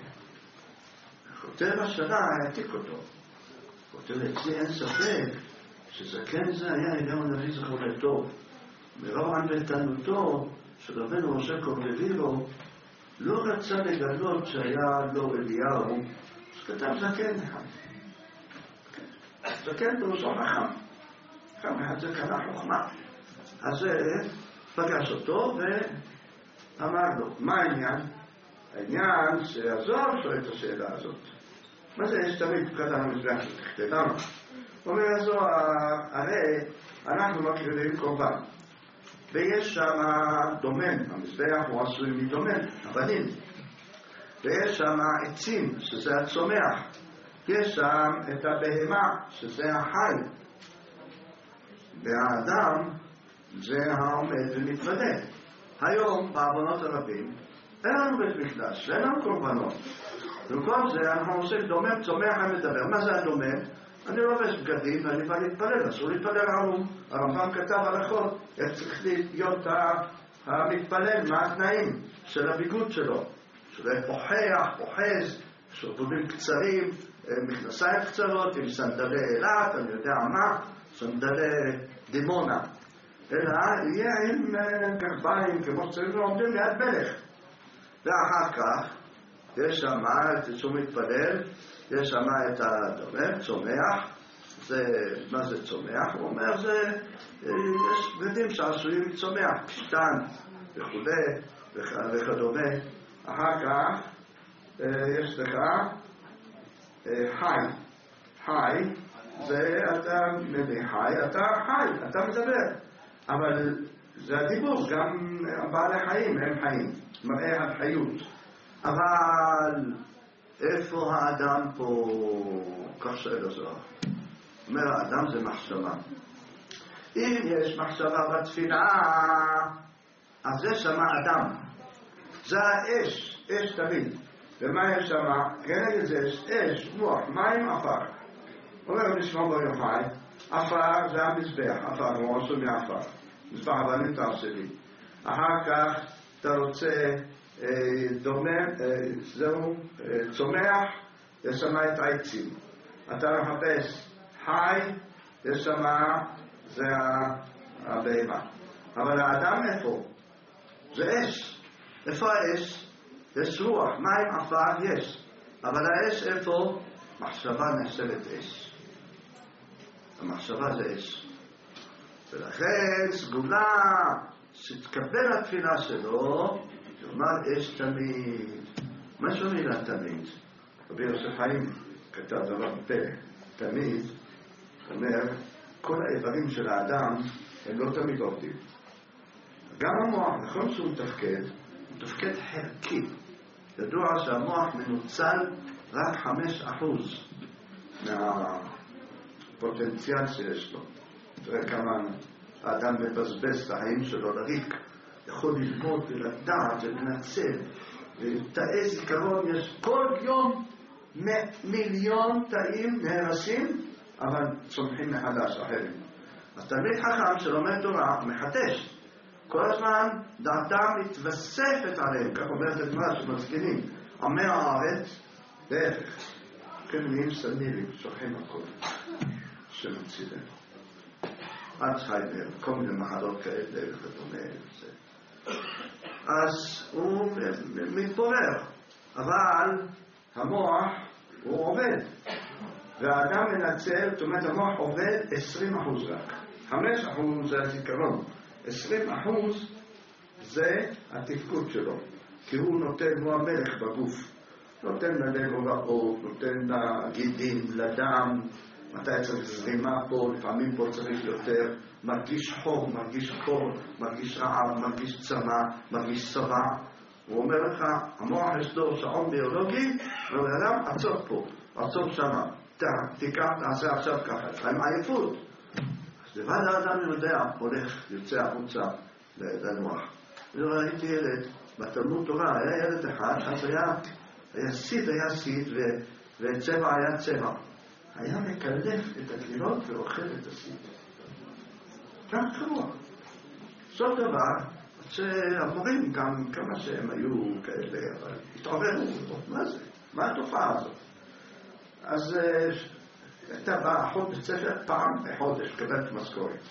כותב השנה העתיק אותו, כותב אצלי אין ספק שזקן זה היה אליהו הנביא זכרו לטוב. מרוב ענוותנותו של רבנו משה קורדבירו לא רצה לגלות שהיה לו אליהו, אז כתב זקן אחד. זקן פירושו חכם. חכם אחד זה קנה חוכמה. אז פגש אותו ואמר לו, מה העניין? העניין שהזוהר שואל את השאלה הזאת. מה זה יש תמיד תוקד על המזבח שתכתה? למה? אומר הזוהר, הרי אנחנו מקריבים קורבן. ויש שם דומם, המזבח הוא עשוי מדומם, אבנים. ויש שם עצים, שזה הצומח. יש שם את הבהמה, שזה החי. והאדם זה העומד ומתוודה. היום, בעוונות הרבים, אין לנו בית מקדש, אין לנו קורבנות. במקום זה אנחנו עושים דומם, צומח ומדבר. מה זה הדומם? אני לובש בגדים ואני בא להתפלל, אסור להתפלל ערום. הרמב"ם כתב הלכות, איך צריך להיות המתפלל, מה התנאים של הביגוד שלו. שלא פוחח, פוחז, שרוולים קצרים, מכנסיים קצרות, עם סנדלי אילת, אני יודע מה, סנדלי דימונה. אלא יהיה עם גרביים, כמו שצריך ועומדים ליד מלך. ואחר כך, יש שם, תצאו מתפלל, יש שם את הדומה, צומח. זה, מה זה צומח? הוא אומר, זה, יש בגדים שעשויים מצומח, פשטן וכו' וכדומה. אחר כך, יש לך חי. חי, זה אתה מביא חי, אתה חי, אתה מדבר. אבל זה הדיבור, גם בעלי חיים הם חיים, מראה על חיות. אבל איפה האדם פה? כך שואל הזוהר. אומר, האדם זה מחשבה. אם יש מחשבה בתפילה, אז זה שמה אדם. זה האש, אש תמיד. ומה יש שמה? כנגד זה יש אש, רוח, מים, עפר. אומר לשמוע בו יוחאי, עפר זה המזבח, עפר הוא עשו מעפר. מזבח הבנים תעשה לי. אחר כך אתה רוצה דומה, זהו, צומח, יש שמה את העצים. אתה מחפש חי, יש שמה, זה הבהמה. אבל האדם איפה? זה אש. איפה האש? יש רוח, מים, עפר, יש. אבל האש איפה? מחשבה נחשבת אש. המחשבה זה אש. ולכן סגולה שתקבל התפילה שלו, כלומר אש תמיד. מה זו מילה תמיד? רבי יוסף חיים כתב דבר פלא. תמיד, אומר, כל האיברים של האדם הם לא תמיד עובדים. גם המוח, נכון שהוא מתפקד, הוא מתפקד חלקי. ידוע שהמוח מנוצל רק חמש אחוז מהפוטנציאל שיש לו. תראה כמה האדם מבזבז את החיים שלו לריק. יכול ללמוד ולדעת ולנצל ותאי זיכרון. יש כל יום מיליון תאים נהרסים, אבל צומחים מחדש אחרים. אז תלמיד חכם שלומד תורה מחדש. כל הזמן דעתם מתווספת עליהם, כך אומרת הגמרא שמזכירים. עמי הארץ, להפך, כן נהיים סנילים, שוכחים הכל. שמצילים. אלצהיימר, כל מיני מחלות כאלה וכדומה. אז הוא מתפורר, אבל המוח הוא עובד. והאדם מנצל, זאת אומרת המוח עובד עשרים אחוז רק. חמש אחוז זה הזיכרון. עשרים אחוז זה התפקוד שלו. כי הוא נותן, הוא המלך בגוף. נותן ללב הוראות, נותן לגידים, לדם, מתי צריך זרימה פה, לפעמים פה צריך יותר, מרגיש חור, מרגיש קור, מרגיש רעב, מרגיש צמא, מרגיש שבע. הוא אומר לך, המוח יש לו שעון ביולוגי, ואדם, עצור פה, עצור שמה, תיקח, תעשה עכשיו ככה, עם עייפות. אז לבד האדם יודע, הולך, יוצא החוצה לנוח. וראיתי ילד, בתלמוד תורה, היה ילד אחד, אז היה, היה סיד, היה סיד, וצבע היה צבע. היה מקלף את הגלילות ואוכל את הסיד. גם קרוע. סוף דבר, שהמורים גם כמה שהם היו כאלה, אבל התעוררו, מה זה? מה התופעה הזאת? אז הייתה באה אחות בספר פעם בחודש, קבלת משכורת.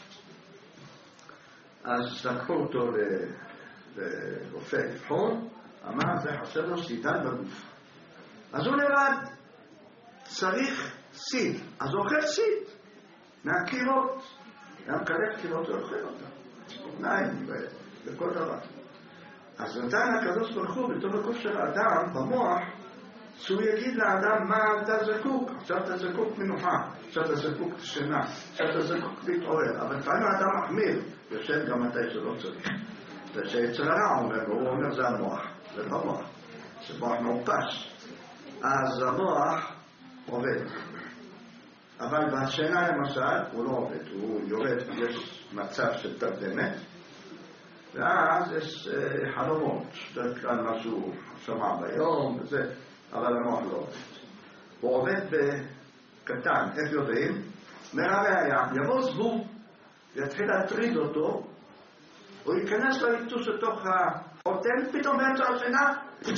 אז לקחו אותו לרופא לבחון, אמר זה חסר לו סידן בגוף. אז הוא לבד, צריך סיד, אז הוא אוכל סיד מהקירות, היה מקלף קירות ואוכל אותם, ציפורניים וכל דבר. אז נתן הקדוש ברוך הוא בתור הגוף של האדם במוח, שהוא יגיד לאדם מה אתה זקוק. עכשיו אתה זקוק מנוחה, עכשיו אתה זקוק שינה, עכשיו אתה זקוק להתעורר. אבל לפעמים האדם מחמיר, יושב גם מתי שלא צריך. ושאצל הרע אומר, הוא אומר זה המוח, זה לא מוח, זה מוח מעופש. אז המוח עובד. אבל בשינה למשל הוא לא עובד, הוא יורד, יש מצב של תרדמת, ואז יש חלומות, דרך כלל משהו שמע ביום וזה, אבל המוח לא עובד. הוא עובד קטן, איך יודעים? מהראיה, יבוא זבוב, יתחיל להטריד אותו, הוא ייכנס ליטוש לתוך האוטן, פתאום באמצע השינה,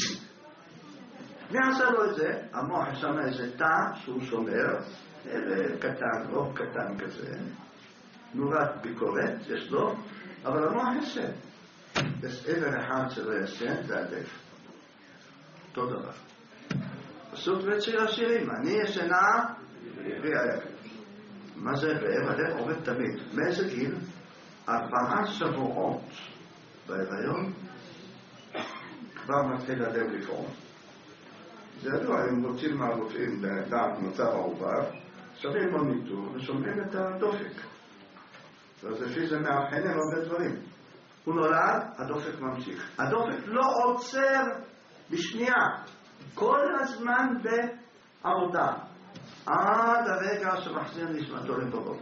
מי עשה לו את זה? המוח שם איזה תא שהוא שומר, קטן, רוב קטן כזה, נורת ביקורת יש לו, אבל המוח ישן. יש עבר אחד שלא ישן, זה הדף. אותו דבר. פסוק וציר השירים, אני ישנה בערב. מה זה בערב? הדף עובד תמיד. מאיזה גיל? ארבעה שבועות בהיריון כבר מתחיל הדף לפעול. זה ידוע, אם רוצים מהרופאים לדעת מצב העובר, שווים מוניטור ושומעים את הדופק. אז לפי זה מאבחנים הרבה דברים. הוא נולד, הדופק ממשיך. הדופק לא עוצר בשנייה, כל הזמן בעבודה, עד הרגע שמחזיר נשמתו לברו.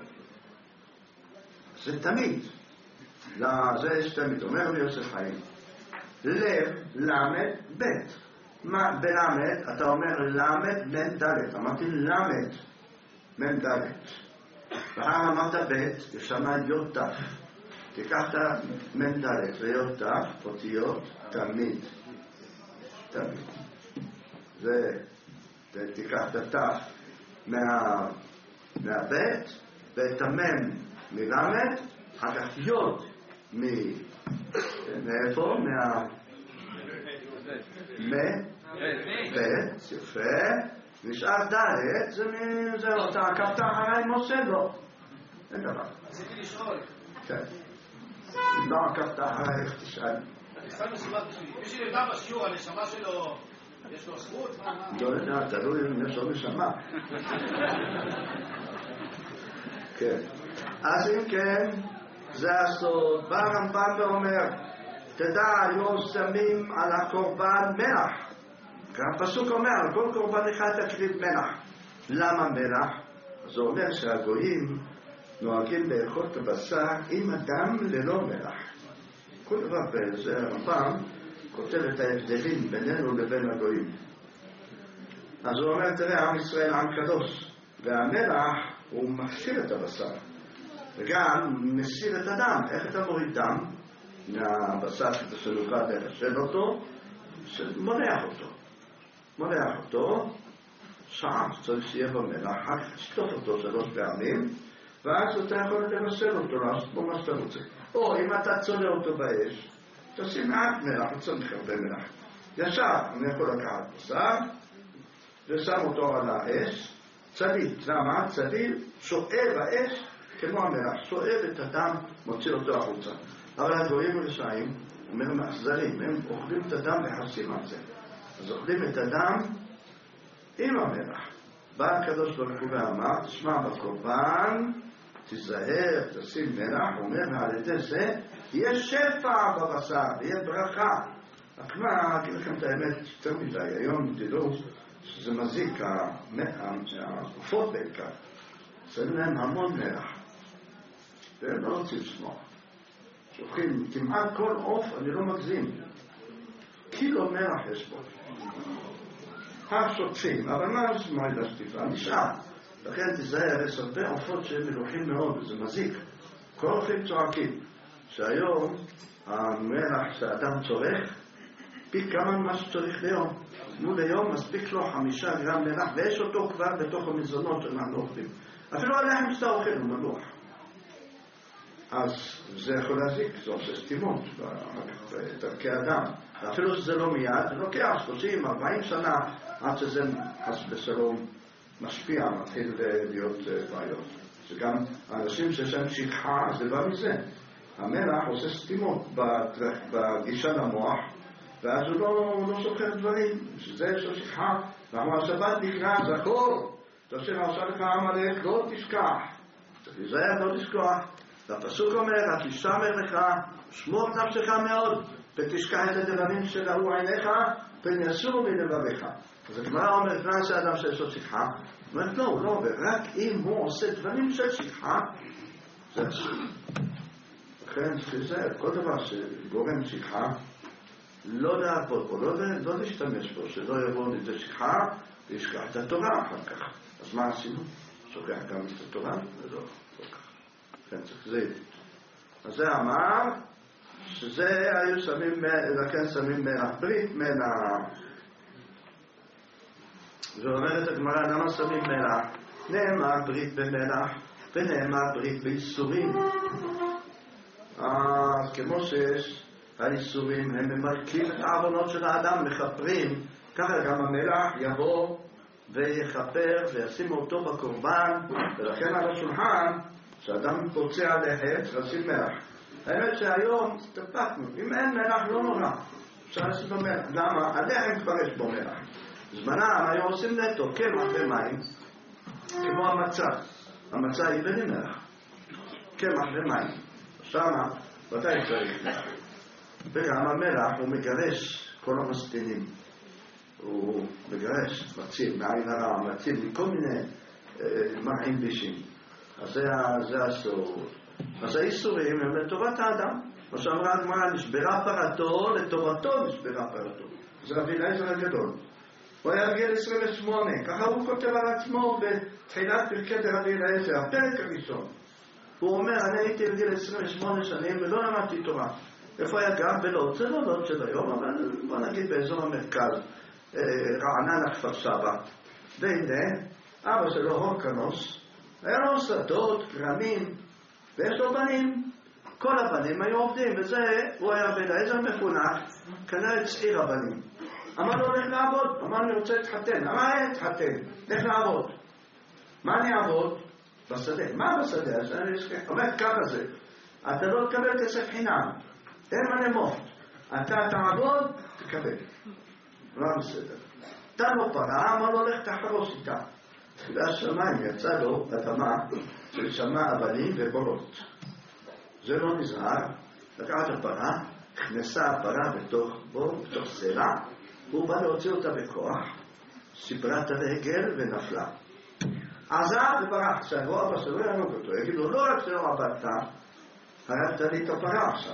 זה תמיד. זה יש תמיד, אומר לי יוסף חיים. לב, למד, בית. בלמד, אתה אומר למד, מן דלת. אמרתי למד, מן דלת. ואחר אמרת בית, יש שם יוד תף. תיקח את מן דלת ויוד תף, אותיות, תמיד. תמיד. זה, תיקח את התף מהבית, ואת המם מלמד, אחר כך יוד מאיפה? מה... מבית, יפה. נשאר דלת, זה אותה, עקבת אחריי משה לא. אין דבר. רציתי לשאול. כן. אם לא עקבת אחריי, איך תשאל? אני סתם מסיבת בשבילי. מי שנרדם בשיעור, הנשמה שלו, יש לו זכות? לא יודע, תלוי אם יש לו נשמה. כן. אז אם כן, זה הסוד. בא הרמב"ם ואומר, תדע, היו שמים על הקורבן מלח. הפסוק אומר, כל קורבן אחד תקריב מלח. למה מלח? זה אומר שהגויים נוהגים לאכול את הבשר עם הדם ללא מלח. כל דבר בזה, הרמב"ם כותב את ההבדלים בינינו לבין הגויים. אז הוא אומר, תראה, עם ישראל עם קדוש, והמלח הוא מכשיר את הבשר, וגם מסיר את הדם. איך אתה מוריד דם? מהבשר שאתה שנוכל להחשב אותו, שמונח אותו. מונח אותו, שעה, צריך שיהיה במלח, רק שטוף אותו שלוש פעמים, ואז אתה יכול לבשר אותו, לעשות בו מה שאתה רוצה. או אם אתה צולה אותו באש, תשים מעט מלח, לא צריך הרבה מלח. ישר, אני יכול לקחת בשר, ושם אותו על האש, צליל, למה? צליל שואב האש כמו המלח, שואב את הדם, מוציא אותו החוצה. אבל הגויים הרשעים, אומר מאכזרים, הם אוכלים את הדם וחסים על זה. אז אוכלים את הדם עם המלח. בא הקדוש ברוך הוא ואמר, תשמע בקורבן, תיזהר, תשים מלח, הוא אומר, ועל ידי זה, יהיה שפע בבשר, יהיה ברכה. רק מה, אגיד לכם את האמת, יותר מדי, היום תדעו שזה מזיק, העופות בעיקר, שמים להם המון מלח, והם לא רוצים לשמוע. שופכים כמעט כל עוף, אני לא מגזים, קילו מלח יש בו. השוטפים, אבל מה זה מועד השטיפה? נשאר. לכן תיזהר, יש הרבה עופות שהם מלוחים מאוד, וזה מזיק. כל אופים צועקים, שהיום המלח שהאדם צורך, פי כמה מה שצריך ליום. מול היום מספיק לו חמישה גרם מלח, ויש אותו כבר בתוך המזונות שאנחנו אוכלים. אפילו הלחם שאתה אוכל הוא מלוח. אז זה יכול להזיק, זה עושה סתימות בדרכי אדם. ואפילו שזה לא מיד, זה לוקח שלושים ארבעים שנה עד שזה חס ושלום משפיע, מתחיל להיות בעיות. שגם האנשים שיש להם שכחה, זה בא מזה. המלח עושה סתימות בגישה למוח, ואז הוא לא, לא סוחר דברים, שזה יש לו שכחה. ואנחנו השבת נקרא, זכור, תשאיר עושה לך עמלק, לא תשכח. צריך להיזהר, לא לשכוח. והפסוק אומר, התשמר לך, שמור נפשך מאוד, ותשכח את הדברים שראו עיניך, פן יסורו מלבביך. אז הגמרא אומרת, מה זה אדם שיש לו שכחה? הוא אומר, לא, הוא לא עובר, רק אם הוא עושה דברים של שכחה, זה אסור. לכן, זה כל דבר שגורם שכחה, לא לעבוד בו, לא, לא להשתמש בו, שלא יבוא לידי שכחה, וישכח את התורה אחר כך. אז אז מה עשינו? שוכח גם את התורה? ולא, לא כך. כן, צריך זה ידית. אז זה אמר, שזה היו שמים, לכן שמים מלח, ברית מלח. ואומרת הגמרא, למה שמים מלח? נאמר ברית במלח, ונאמר ברית בייסורים. אז כמו שיש האיסורים, הם ממלכים את העוונות של האדם, מכפרים, ככה גם המלח יבוא ויכפר וישים אותו בקורבן, ולכן על השולחן, כשאדם פוצע לחץ, לשים מלח. האמת שהיום הסתפקנו, אם אין מלח לא נורא, אפשר לשים במלח. למה? הלחם כבר יש בו מלח. זמנם היו עושים נטו, קמח ומים, כמו המצה. המצה היא בלי מלח. קמח ומים. שמה, מתי צריך מלח? וגם המלח הוא מגרש כל המסתינים. הוא מגרש, מציל מעין הרע, מציל מכל מיני אה, מרעים בישים. אז זה, זה הסור. אז האיסורים הם לטובת האדם. מה שאמרה הגמרא, נשברה פרתו, לטובתו נשברה פרתו. זה רבי אליעזר הגדול. הוא היה בגיל עשרים ושמונה, ככה הוא כותב על עצמו בתחילת פרקי רבי אליעזר, הפרק הראשון. הוא אומר, אני הייתי בגיל עשרים ושמונה שנים ולא למדתי תורה. איפה היה גם? בלוד, זה לא לוד של היום, אבל בוא נגיד באזור המרכז, רעננה כפר סבא. והנה, אבא שלו הורקנוס, היה לו שדות, גרמים, ויש לו בנים. כל הבנים היו עובדים, וזה, הוא היה בן אליעזר מפונק, כנראה צעיר הבנים. אמר לו, לך לעבוד. אמר, אני רוצה להתחתן. אמר, אין להתחתן, לך לעבוד. מה אני אעבוד? בשדה. מה בשדה? אז אני אומר, ככה זה. אתה לא תקבל כסף חינם. אין מה למות. אתה תעבוד, תקבל. לא בסדר. אתה לא פרה, אמר לו, לך תחרוס איתה. והשמיים יצא לו אדמה של שמע אבנים ובורות. זה לא נזהר. לקחת הפרה, נכנסה הפרה בתוך בור, בתוך סלע, הוא בא להוציא אותה בכוח, סיפרה את הרגל ונפלה. עזב וברח. עכשיו, אבא שלו ירוק אותו. יגיד לו, לא רק שלא עבדת, הרגת לי את הפרה עכשיו.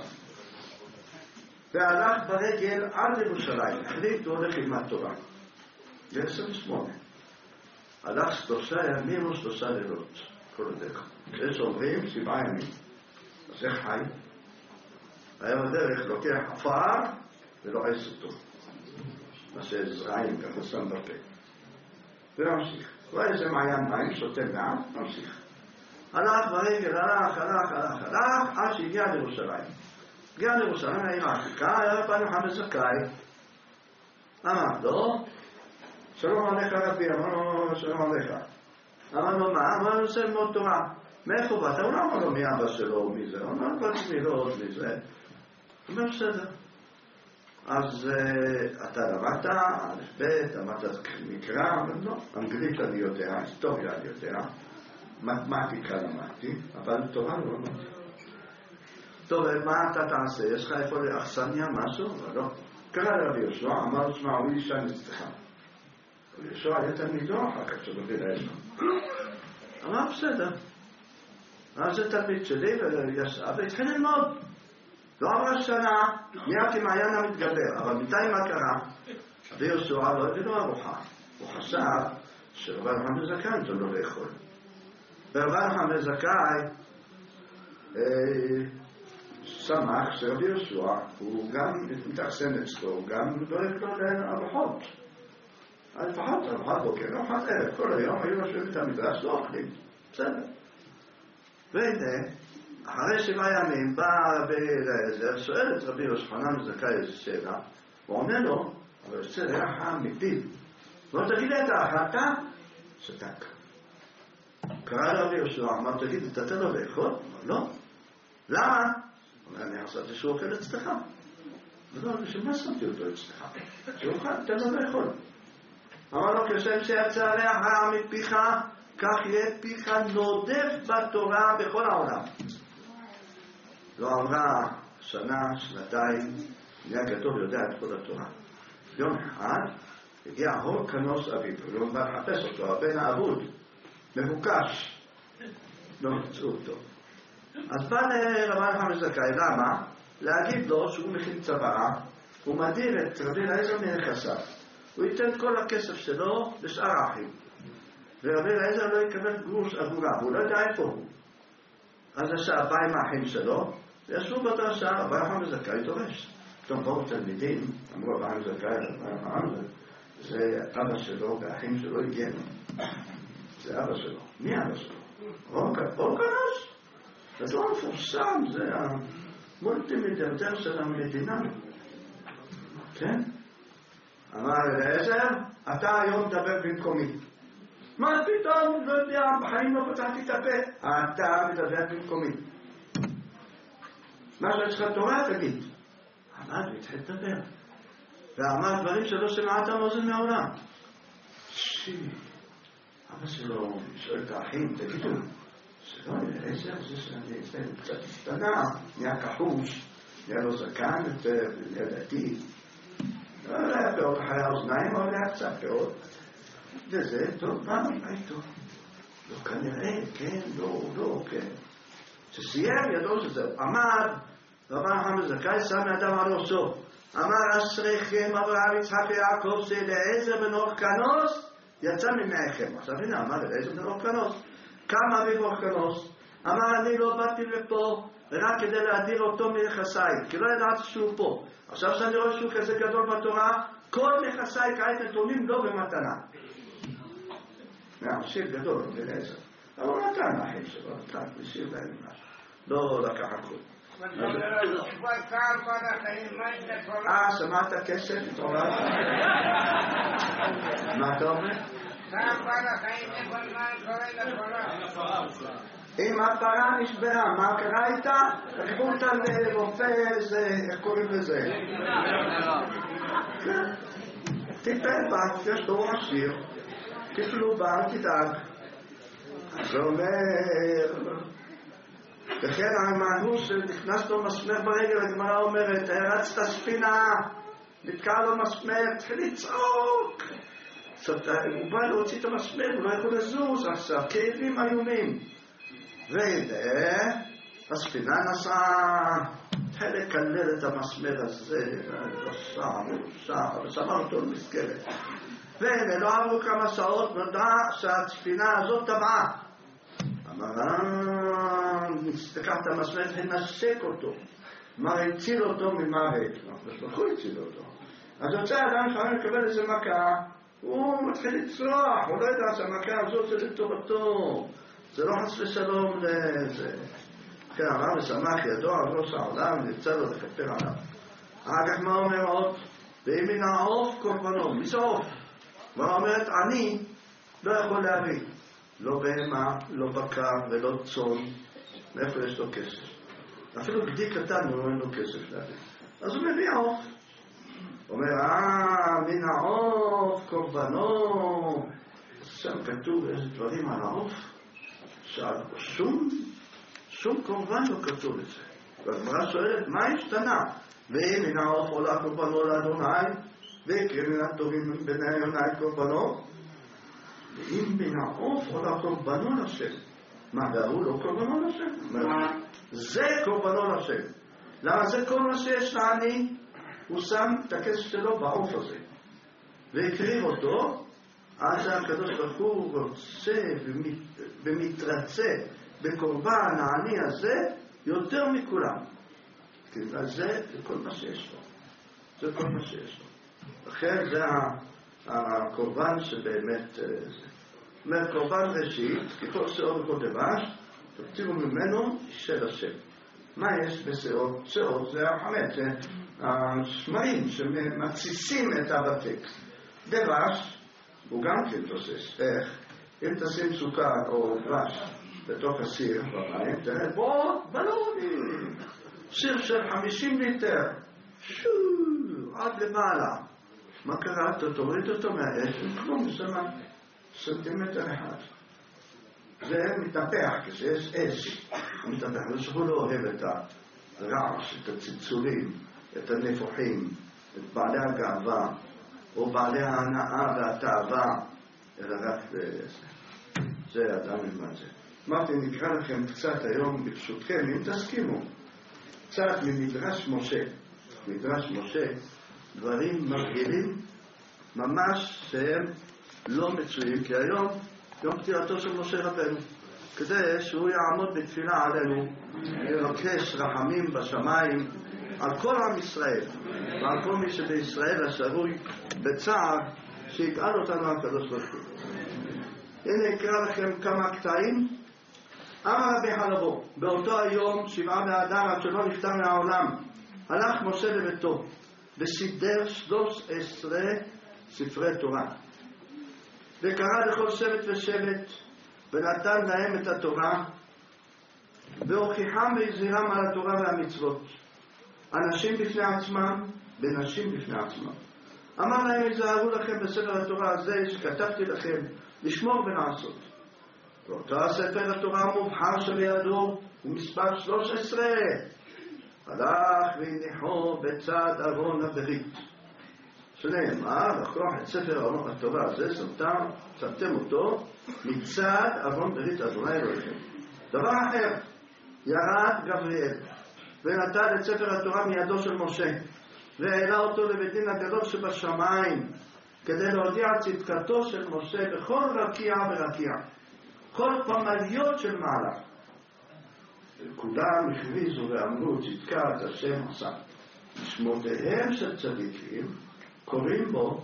והלך ברגל עד ירושלים, החליט הוא הולך ללמד תורה. ב-עשרים ושמונה. הלך שלושה ימים או שלושה לילות, כל הדרך. יש אומרים שבעה ימים. אז זה חי. היה בדרך לוקח עפר ולועס אותו. מה שזרעים, ככה שם בפה. וממשיך. רואה איזה מעיין מים, שותה מעט, ממשיך. הלך ברגל, הלך, הלך, הלך, הלך, עד שהגיע לירושלים. הגיע לירושלים, העיר העתיקה, היה פעם יוחנן זכאי. אמר לו, שלום עליך רבי, אמר לו, שלום עליך. אמר לו, מה? אמר לו, עושה ללמוד תורה. מאיפה באת? הוא לא אמר לו מי אבא שלו או מי זה. הוא אמר לו, בעצמי לא עוד מי זה. הוא אומר, בסדר. אז אתה למדת, א' ב', למדת מקרא, לא, אנגלית אני יודע, היסטוריה אני יודע, מתמטיקה למדתי, אבל תורה לא למדתי. טוב, מה אתה תעשה? יש לך איפה לאכסניה משהו? לא. קרא לרבי יהושע, אמר לו, שמע, הוא אישה נצטחה. רבי יהושע היה תלמידו אחר כך שרבי אליעזר. אמר, בסדר. אז זה תלמיד שלי וישב והתחיל ללמוד. לא עברה שנה, מיד עם העיין המתגבר, אבל בינתיים מה קרה? רבי יהושע לא הביא לו ארוחה. הוא חשב שרבי יוחנן זכאי נתן לו לאכול. ורבי יוחנן זכאי שמח שרבי יהושע הוא גם מתאכסן אצלו, הוא גם דואג לו לארוחות. אז לפחות ארוחת בוקר, ארוחת ערב, כל היום היו יושבים את המדרש, לא אוכלים. בסדר. והנה, אחרי שבעה ימים בא רבי אליעזר, שואל את רבי יוחנן זכאי איזה שאלה, הוא עונה לו, אבל יוצא ריח אמיתי. לא תגיד לי, אתה אכלת? שתק. קרא לרבי יהושע, אמר, תגיד, אתה תן לו לאכול? אמר, לא. למה? אומר, אני חשבתי שהוא אוכל אצלך. לא, בשביל מה שמתי אותו אצלך? שהוא אוכל, תן לו לאכול. אמר לו, כשם שיצא ריח רע מפיך, כך יהיה פיך נודף בתורה בכל העולם. לא עברה שנה, שנתיים, נהיה גדול יודע את כל התורה. יום אחד הגיע הורקנוס אביו, הוא בא לחפש אותו, הבן האבוד, מבוקש, לא מצאו אותו. אז בא לרבי יוחנן זכאי, למה? להגיד לו שהוא מכין צוואה, הוא מדיר את רבי אליעזר מנכסיו, הוא ייתן את כל הכסף שלו לשאר האחים. ורבי אליעזר לא יקבל גרוש אגורה, והוא לא יודע איפה הוא. אז עשה הבא עם האחים שלו, וישבו בדרשה, רבי יוחנן בן זכאי דורש. פתאום באו תלמידים, אמרו רבי יוחנן בן זכאי, רבי יוחנן, זה אבא שלו והאחים שלו הגיענו. זה אבא שלו. מי אבא שלו? אורקנוס? זה לא מפורסם, זה המולטי-מיליארדר של המדינה. כן? אמר אליעזר, אתה היום מדבר במקומי. מה פתאום? לא יודע, בחיים לא פתחתי את הפה. אתה מדבר במקומי. מה שיש לך תורה, תגיד. עמד והתחיל לדבר. ואמר דברים שלא שמעת מאוזן מעולם. שי, אבא שלו שואל את האחים, תגידו, שלא אליעזר, זה שאני אצלנו קצת השתנה, נהיה כחוש, נהיה לו זקן יותר, נהיה דתי. לא היה פאות אחרי האוזניים, אבל היה קצת פאות. וזה, טוב, מה נראה איתו? לא כנראה, כן, לא, לא, כן. שסיים ידעו שזהו. עמד, רבי יוחנן בן זכאי, שם ידם על ראשו. אמר אשריכם אברהם יצחק ויעקב שאליעזר בן אורקנוס יצא ממאיכם. עכשיו הנה, אמר אליעזר בן אורקנוס. קם אביו אורקנוס. אמר אני לא באתי לפה רק כדי להדיר אותו מנכסיי, כי לא ידעתי שהוא פה. עכשיו שאני רואה שהוא כזה גדול בתורה, כל נכסיי כעת נתונים לו במתנה. מהשיר גדול, אליעזר. אבל הוא נתן לאחים שלו, נתן, לשיר להם משהו. לא לקח הכל. אה, שמעת כסף? מה אתה אומר? אם הפרה נשברה, מה קרה איתה? לקחו אותה לרופא, איך קוראים לזה? טיפל בה, יש לו עשיר, טיפלו בה, אל תדאג. זה אומר... וכן המנהוס שנכנס לו מסמר ברגל, הגמרא אומרת, הרצת ספינה, נתקע לו מסמר, התחיל לצעוק. הוא בא להוציא את המסמר, הוא לא יכול לזוז עכשיו, כאבים איומים. והנה, הספינה נסעה, התחיל לקלל את המסמר הזה, נסע, נסע, ושמר אותו למסגרת. והנה, לא עברו כמה שעות, נודע שהספינה הזאת טבעה. אמרה, לקח את המסמר, הנשק אותו. מה הציל אותו ממוות? הוא הציל אותו. אז יוצא אדם שחייב לקבל איזה מכה, הוא מתחיל לצרוח, הוא לא יודע שהמכה הזאת זה לטובתו. זה לא חס ושלום לזה. כן, הרב ושמח ידו על ראש העולם, נרצה לו לכפר עליו. אחר כך מה אומר עוד? ואם מן העוף קורבנו, מי זה עוף? מה אומרת, אני לא יכול להביא. לא בהמה, לא בקר ולא צאן. מאיפה יש לו כסף? אפילו גדי קטן לא אין לו כסף להביא. אז הוא מביא עוף. הוא אומר, אה, מן העוף קורבנו. שם כתוב איזה דברים על העוף. שום, שום קורבן לא כתוב את זה. והגמרא שואלת, מה השתנה? ואם מן העוף עולה קורבנו לאדוני, ויקרא מן הטובים בני יוני קורבנו, ואם מן העוף עולה קורבנו לשם. מה, והוא לא קורבנו לשם? זה קורבנו לשם. למה זה כל מה שיש לעני? הוא שם את הכסף שלו בעוף הזה. והקריב אותו, אז הקדוש ברוך הוא רוצה ומתרצה בקורבן העני הזה יותר מכולם. כי זה כל מה שיש לו. זה כל מה שיש לו. לכן זה הקורבן שבאמת, אומר קורבן ראשית, ככל שאור וכל דבש, תקציבו ממנו של השם. מה יש בשאור? שאור זה החמץ, זה השמרים שמציסים את הבטק. דבש הוא גם כן תוסס. איך? אם תשים סוכר או דבש בתוך הסיר במים, תראה, בוא, בלונים. סיר של חמישים ליטר. שו, עד למעלה. מה קרה? אתה תוריד אותו מהאש, וכלום, זה מה? סנטימטר אחד. זה מתהפך, כשיש אש. הוא מתהפך, ושהוא לא אוהב את הרעש, את הצלצולים, את הנפוחים, את בעלי הגאווה, או בעלי ההנאה והתאווה, אלא רק זה. זה אדם עם זה. אמרתי, נקרא לכם קצת היום, ברשותכם, אם תסכימו, קצת ממדרש משה. מדרש משה, דברים מרגילים, ממש שהם לא מצויים, כי היום יום פטירתו של משה רבנו, כדי שהוא יעמוד בתפילה עלינו, יבקש רחמים בשמיים על כל עם ישראל ועל כל מי שבישראל השרוי בצער, שיגאל אותנו הקדוש ברוך הוא. הנה אקרא לכם כמה קטעים. אמר רבי חלבו, באותו היום שבעה באדר עד שלא נפטר מהעולם, הלך משה לביתו וסידר שלוש עשרה ספרי תורה, וקרא לכל שבט ושבט ונתן להם את התורה והוכיחם והזהירם על התורה והמצוות, אנשים בפני עצמם ונשים בפני עצמם. אמר להם, היזהרו לכם בספר התורה הזה שכתבתי לכם לשמור ולעשות. ואותו הספר התורה המובחר שבידו הוא מספר שלוש עשרה, הלך והניחו בצד ארון הברית, שנאמר לכרוך את ספר התורה הזה, שמתם אותו מצד ארון ברית אדוני אלוהיכם. דבר אחר, ירד גבריאל ונטל את ספר התורה מידו של משה והעלה אותו לבית דין הגדול שבשמיים, כדי להודיע צדקתו של משה בכל רקיע ורקיע, כל פמליות של מעלה. כולם הכריזו ואמרו, צדקת השם עשה. שמותיהם של צדיקים קוראים בו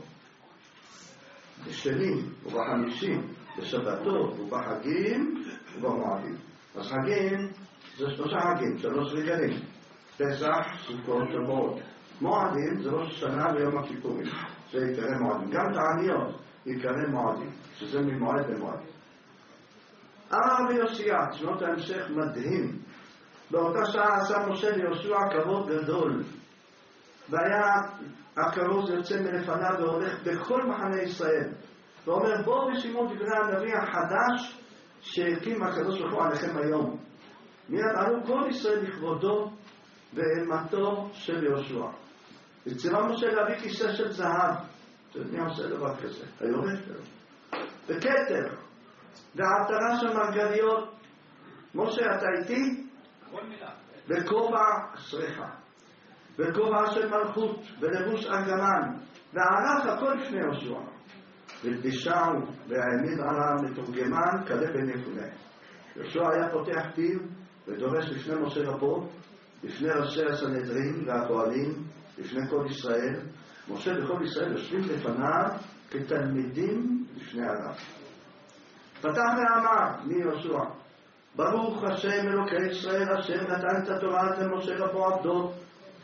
בשנים ובחמישים, בשבתות ובחגים ובמועדים. אז חגים זה שלושה חגים, שלוש רגלים, פסח, סוכות ומועד. מועדים זה ראש השנה ויום הכיפורים, זה יקרא מועדים. גם תעניות יקרא מועדים, שזה ממועד למועד. אמר רבי יוסיה, שנות ההמשך מדהים. באותה שעה עשה משה ליהושע כבוד גדול, והיה הכרוז יוצא מלפניו והולך בכל מחנה ישראל, ואומר, בואו ושימו דברי הנביא החדש שהקים הקדוש ברוך הוא עליכם היום. מיד עלו כל ישראל לכבודו ואימתו של יהושע. וציווה משה להביא כיסא של זהב, מי עושה דבר כזה? היורש שלו, וכתר ועטרה של מרגליות. משה, אתה איתי? וכובע שריחה וכובע של מלכות ולבוש ארגמן, וערך הכל לפני יהושע, ולבישהו והעמיד עליו מתורגמן כלה בן יפונה. יהושע היה פותח פיו ודורש לפני משה רבו, לפני ראשי הסנהדרין והפועלים, לפני כל ישראל. משה וכל ישראל יושבים לפניו כתלמידים לפני הרב. פתח ואמר מי יהושע, ברוך השם אלוקי ישראל אשר נתן את התורה למשה רבו עבדו,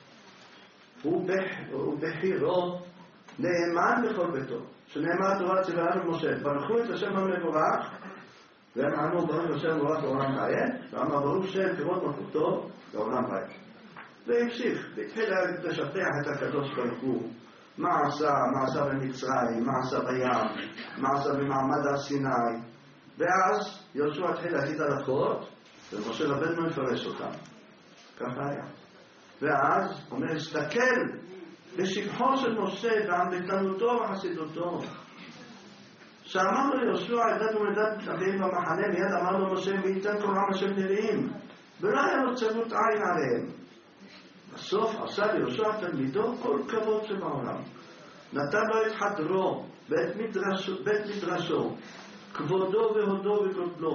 ובחירו נאמן בכל ביתו, שנאמר התורה ציווה לנו משה, ברכו את השם המבורך, והם ענו ברוך השם מבורך לעולם ועד, ואמר ברוך שם כבוד מלכותו לעולם ועד. והמשיך, והתחיל לשבח את הקדוש ברוך הוא, מה עשה, מה עשה במצרים, מה עשה בים, מה עשה במעמד הר סיני. ואז יהושע התחיל להגיד הלכות, ומשה רבנו מפרש אותם. ככה היה. ואז הוא אומר, הסתכל בשבחו של משה בעמדתנותו וחסידותו. שאמר לו יהושע, עדת ומדת נביאים במחנה, מיד אמר לו משה, וייתן כל עם השם נביאים, ולא היה לו צוות עין עליהם. בסוף עשה ליהושע תלמידו כל כבוד שבעולם. נתן לו את חדרו ואת מדרשו, בית מדרשו, כבודו והודו וגודלו.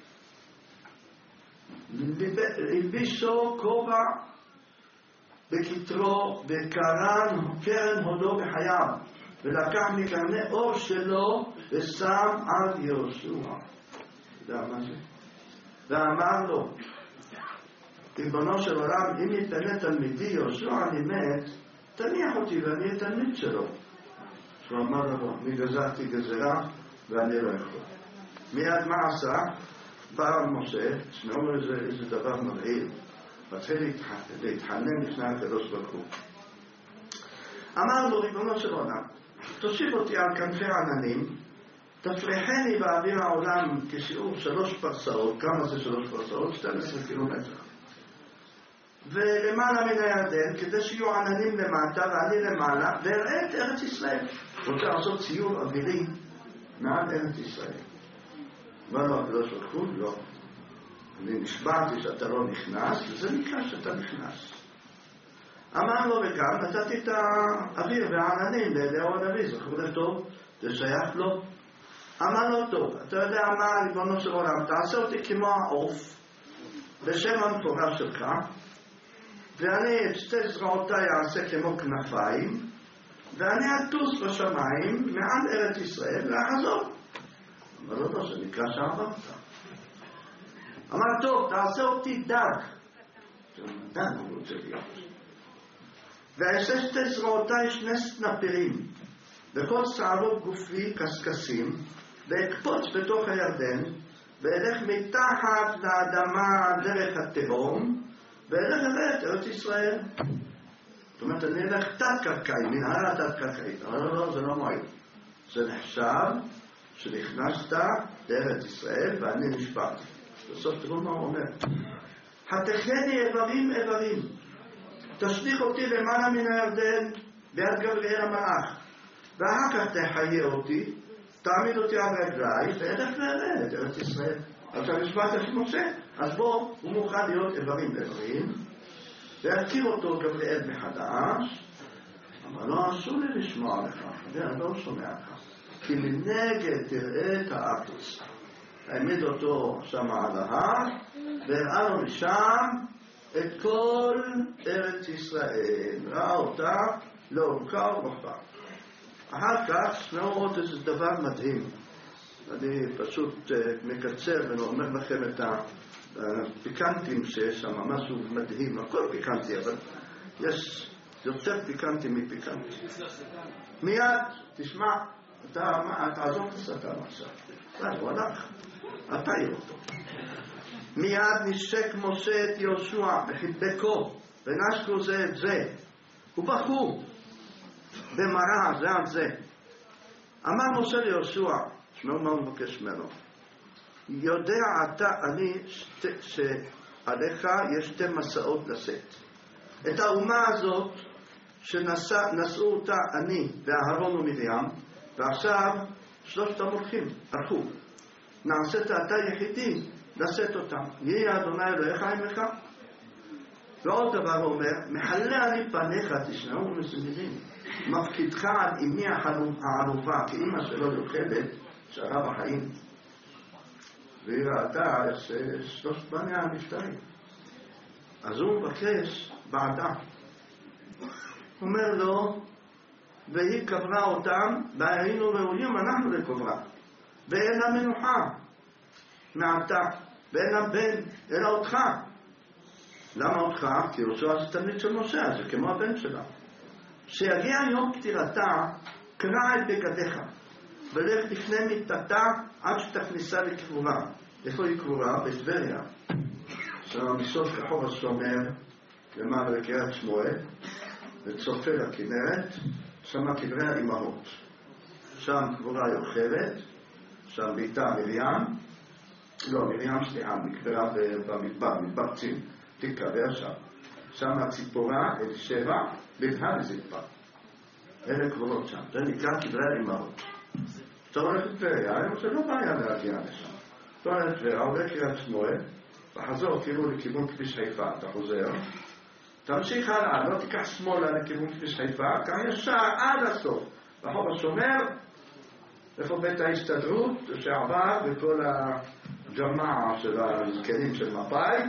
הלבישו כובע בכתרו וקרן קרן הודו בחייו, ולקח מקרני אור שלו ושם על יהושע. יודע מה זה? ואמר לו, ריבונו של עולם, אם יתנה תלמידי יהושע אני מת, תניח אותי ואני אהיה תלמיד שלו. שהוא אמר לו, אני גזרתי גזרה ואני לא יכול. מיד מה עשה? בא משה, תשמעו איזה, איזה דבר מרעיל, מתחיל להתחנן לפני הקדוש ברוך הוא. אמר לו, ריבונו של עולם, תושיב אותי על כנפי עננים, תפריחני באוויר העולם כשיעור שלוש פרסאות. כמה זה שלוש פרסאות? שתים עשרה קילומטר. ולמעלה מן הירדן, כדי שיהיו עננים למטה ואני למעלה, והראה את ארץ ישראל. רוצה לעשות ציור אווירי מעל ארץ ישראל. אמר לו הקדוש ברוך הוא, לא. אני נשבעתי שאתה לא נכנס, וזה נקרא שאתה נכנס. אמר לו, וגם נתתי את האוויר והעננים לאליהו הנביא, זכור לטוב, זה שייך לו. אמר לו, טוב, אתה יודע מה, ריבונו של עולם, תעשה אותי כמו העוף, בשם המפורש שלך, ואני את שתי זרועותיי אעשה כמו כנפיים, ואני אטוס בשמיים מעל ארץ ישראל ואחזור. אמר לו, לא, זה נקרא שעברת. אמר, טוב, תעשה אותי דג. דג הוא רוצה להיות. ואעשה שתי זרועותיי שני סנפירים, וכל שערות גופי קשקשים, ואקפוץ בתוך הירדן, ואלך מתחת לאדמה דרך התהום, ואלך אל ארץ ישראל. זאת אומרת, אני אלך תת-קרקעי, מנהרה תת-קרקעית. אבל לא, לא, זה לא מועיל. זה נחשב שנכנסת לארץ ישראל ואני נשפט. בסוף תראו מה הוא אומר. חתכני איברים איברים, תשליך אותי למעלה מן הירדן ביד גבריאל המלאך, ואחר כך תחיה אותי, תעמיד אותי על רגלייך ואלך ואראה את ארץ ישראל. עכשיו נשבעת את משה, אז בוא, הוא מוכן להיות איברים איברים, והכיר אותו גבריאל מחדש. אמר לו, אסור לי לשמוע לך, אני לא שומע לך, כי מנגד תראה את הארץ. העמיד אותו שם על ההר, והראה לו משם את כל ארץ ישראל, ראה אותה לאורכה ורוחבה. אחר כך שמעו עוד איזה דבר מדהים. אני פשוט מקצר ואומר לכם את הפיקנטים שיש שם, משהו מדהים, הכל פיקנטי, אבל יש יותר פיקנטי מפיקנטי. מיד, תשמע, אתה תעזור את השטן עכשיו. הוא הלך, אתה יהיה אותו. מיד נשק משה את יהושע וחיבקו, ונשקו זה את זה, ובכו במראה זה על זה. אמר משה ליהושע, שמעו מה הוא מבקש ממנו, יודע אתה אני שת, שעליך יש שתי מסעות לשאת. את האומה הזאת שנשאו אותה אני ואהרון ומרים, ועכשיו שלושת המולכים הלכו, נעשית אתה יחידים לשאת אותם, יהיה אדוני אלוהיך עמך. ועוד דבר הוא אומר, מחלה אני פניך, תשמעו מסמירים, מפקידך על אמי העלובה, כי אמא שלו יוכלת שרה בחיים, והיא ראתה שלושת בניה הנפטרים. אז הוא מבקש בעדה, אומר לו, והיא קברה אותם, והיינו ראויים אנחנו לקוברה, ואין לה מנוחה מעתה, ואין לה בן אלא אותך. למה אותך? כי יהושע זה תלמיד של משה, זה כמו הבן שלה. שיגיע יום פטירתה, קרע את בגדיך, ולך לפני מיטתה עד שתכניסה לקבורה. איפה היא קבורה? בטבריה. שם מסוף רחוב השומר, למעלה לקריית שמואל, וצופה לכנרת, שם קברי האימהות. שם קבורה יוכלת, שם ביתה מרים, לא, מרים סליחה, נקברה במדבר, מדבר צין, תקבר שם. שם הציפורה, אלישבע, בבהה וזלפה. אלה קברות שם, זה נקרא קברי האימהות. אתה הולך לטבריה, אני רוצה לא בעיה להגיע לשם. אתה הולך לטבריה, עולה קריית שמואל, וחזור כאילו לכיוון כביש חיפה, אתה חוזר, תמשיך הלאה, לא תיקח שמאלה לכיוון כביש חיפה, כאן ישר עד הסוף. רחוב השומר, איפה בית ההסתדרות, שעבר, וכל הג'מעה של הזקנים של מפאי,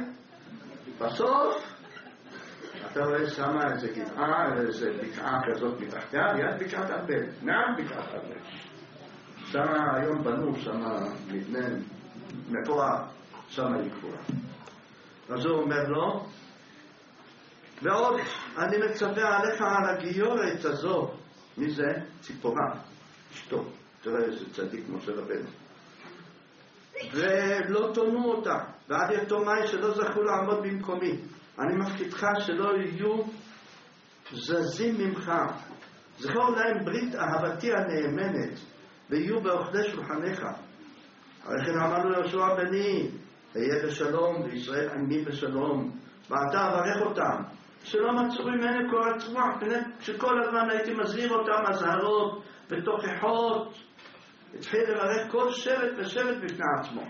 בסוף, אתה רואה שמה איזה גבעה, איזה בקעה כזאת מתחתיה, ליד בקעת ארבל, נעם בקעת ארבל. שמה היום בנו, שמה מבנה מפואר, שמה היא קבורה. אז הוא אומר לו, ועוד, אני מצווה עליך על הגיורת הזו. מי זה? ציפורה, אשתו. תראה איזה צדיק משה רבנו. ולא תונו אותה, ועד יתומי שלא זכו לעמוד במקומי. אני מפקידך שלא יהיו זזים ממך. זכור להם ברית אהבתי הנאמנת, ויהיו באוכלי שולחניך. הרי כן אמר לו יהושע בני, היה בשלום, וישראל עמי בשלום, ואתה אברך אותם. שלא מצאו ממני קורת רוח, שכל הזמן הייתי מזהיר אותם אזהרות ותוכחות. התחיל לברך כל שבט ושבט בפני עצמו.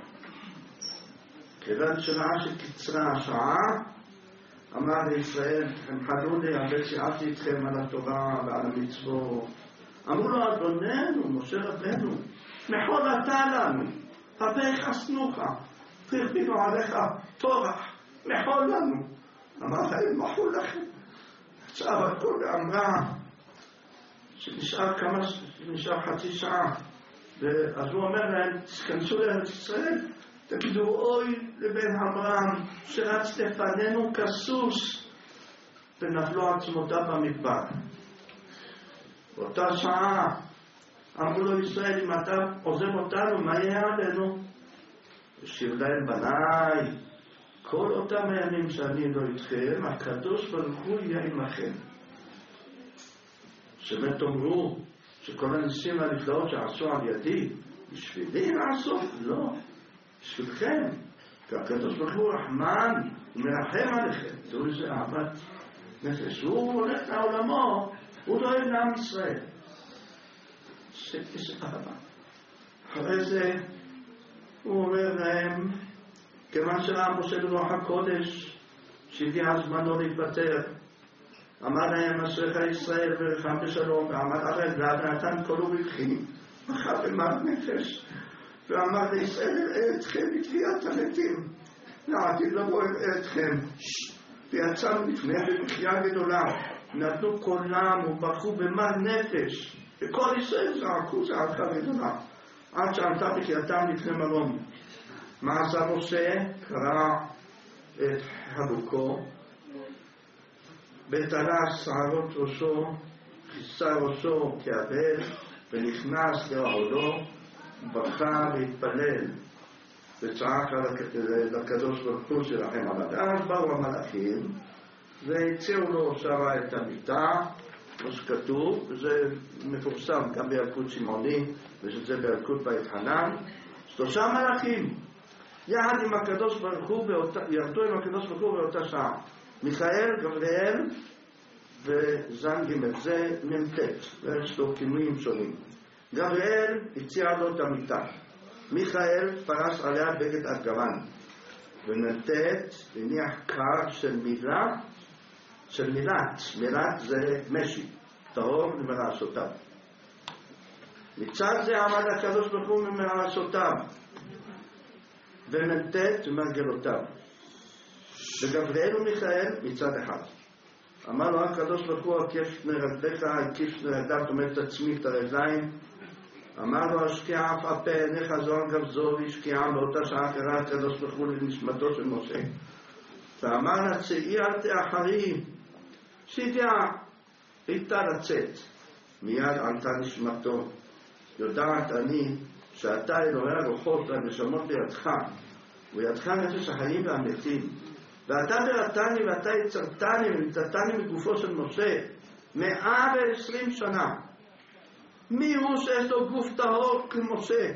כיוון שראה שקיצרה השעה, אמר לישראל, הם חדו לי, אבל שיעבתי אתכם על הטובה ועל המצוות. אמרו לו, אדוננו, משה רבנו, מחול אתה לנו, אביך שנוך, והכבינו עליך תורח, מחול לנו. אמר להם, מחול לכם. עכשיו הכל אמרה, שנשאר כמה, נשאר חצי שעה, ואז הוא אומר להם, תכנסו לארץ ישראל, תגידו, אוי לבן אברהם, שרץ לפנינו כסוס, ונפלו עצמותיו במדבר. באותה שעה, אמרו לו ישראל, אם אתה עוזב אותנו, מה יהיה עלינו? השיב להם, בניי, כל אותם הימים שאני לא איתכם, הקדוש ברוך הוא יהיה עמכם. שבאמת תאמרו שכל הניסים והנפלאות שעשו על ידי, בשבילי לעשות? לא, בשבילכם. כי הקדוש ברוך הוא רחמן, הוא מרחם עליכם. תראו איזה אהבת נפש. הוא הולך לעולמו, הוא דואג לעם ישראל. איזה אהבה. אחרי זה הוא אומר להם, כיוון שראה משה ברוח הקודש, שהגיע הזמנו להתבטר, אמר להם, אשריך ישראל ורחם בשלום, ועמד על רגליו ונתן קולו בבכי, בכה במר נפש, ואמר לישראל, אראה אתכם בתחיית המתים, לעתיד לבוא אראה אתכם. ויצאנו לפניהם בבכייה גדולה, נתנו קולם ובכו במר נפש, וכל ישראל זעקו זעקה גדולה, עד שעלתה בכייתם לפני מרום. מה עשה משה? קרע את חלוקו, ותלה שערות ראשו, כיסה ראשו כאבל, ונכנס לאוהלו, בכה והתפלל, וצעק לקדוש ברוך הוא שרחם עליו. אז באו המלאכים, והציעו לו שרה את המיטה, כמו שכתוב, וזה מפורסם גם בילקוט שמעוני, ושזה בילקוט בית חנן. שלושה מלאכים, יחד עם הקדוש ברוך הוא, ירדו עם הקדוש ברוך הוא באותה שעה. מיכאל, גבריאל וזן ג' זה נמתת, ויש לו כינויים שונים. גבריאל הציע לו את המיטה, מיכאל פרס עליה בגד ארגמן, ונמתת הניח קר של מילה, של מילת, מילת זה משי, טהור ממרעשותיו. מצד זה עמד הקדוש ברוך הוא ממרעשותיו, ונמתת ממרגלותיו. וגבריאל ומיכאל מצד אחד. אמר לו הקדוש ברוך הוא, הקיף פני רגליך, הקיף פני רגליו, זאת אומרת תצמיד את הרגליים. אמר לו, השקיע אף הפה עיניך זוהר גבזו, והשקיע באותה שעה קרא הקדוש ברוך הוא לנשמתו של משה. ואמר לה, צאי אל תאחרי, שהגיעה איתה לצאת. מיד עלתה נשמתו. יודעת אני שאתה אלוהי הרוחות והנשמות בידך, וידך נפש החיים והמתים. ואתה בראתני ואתה יצרתני ונמצאתני מגופו של משה מאה ועשרים שנה. מי הוא שיש לו גוף טהור כמשה,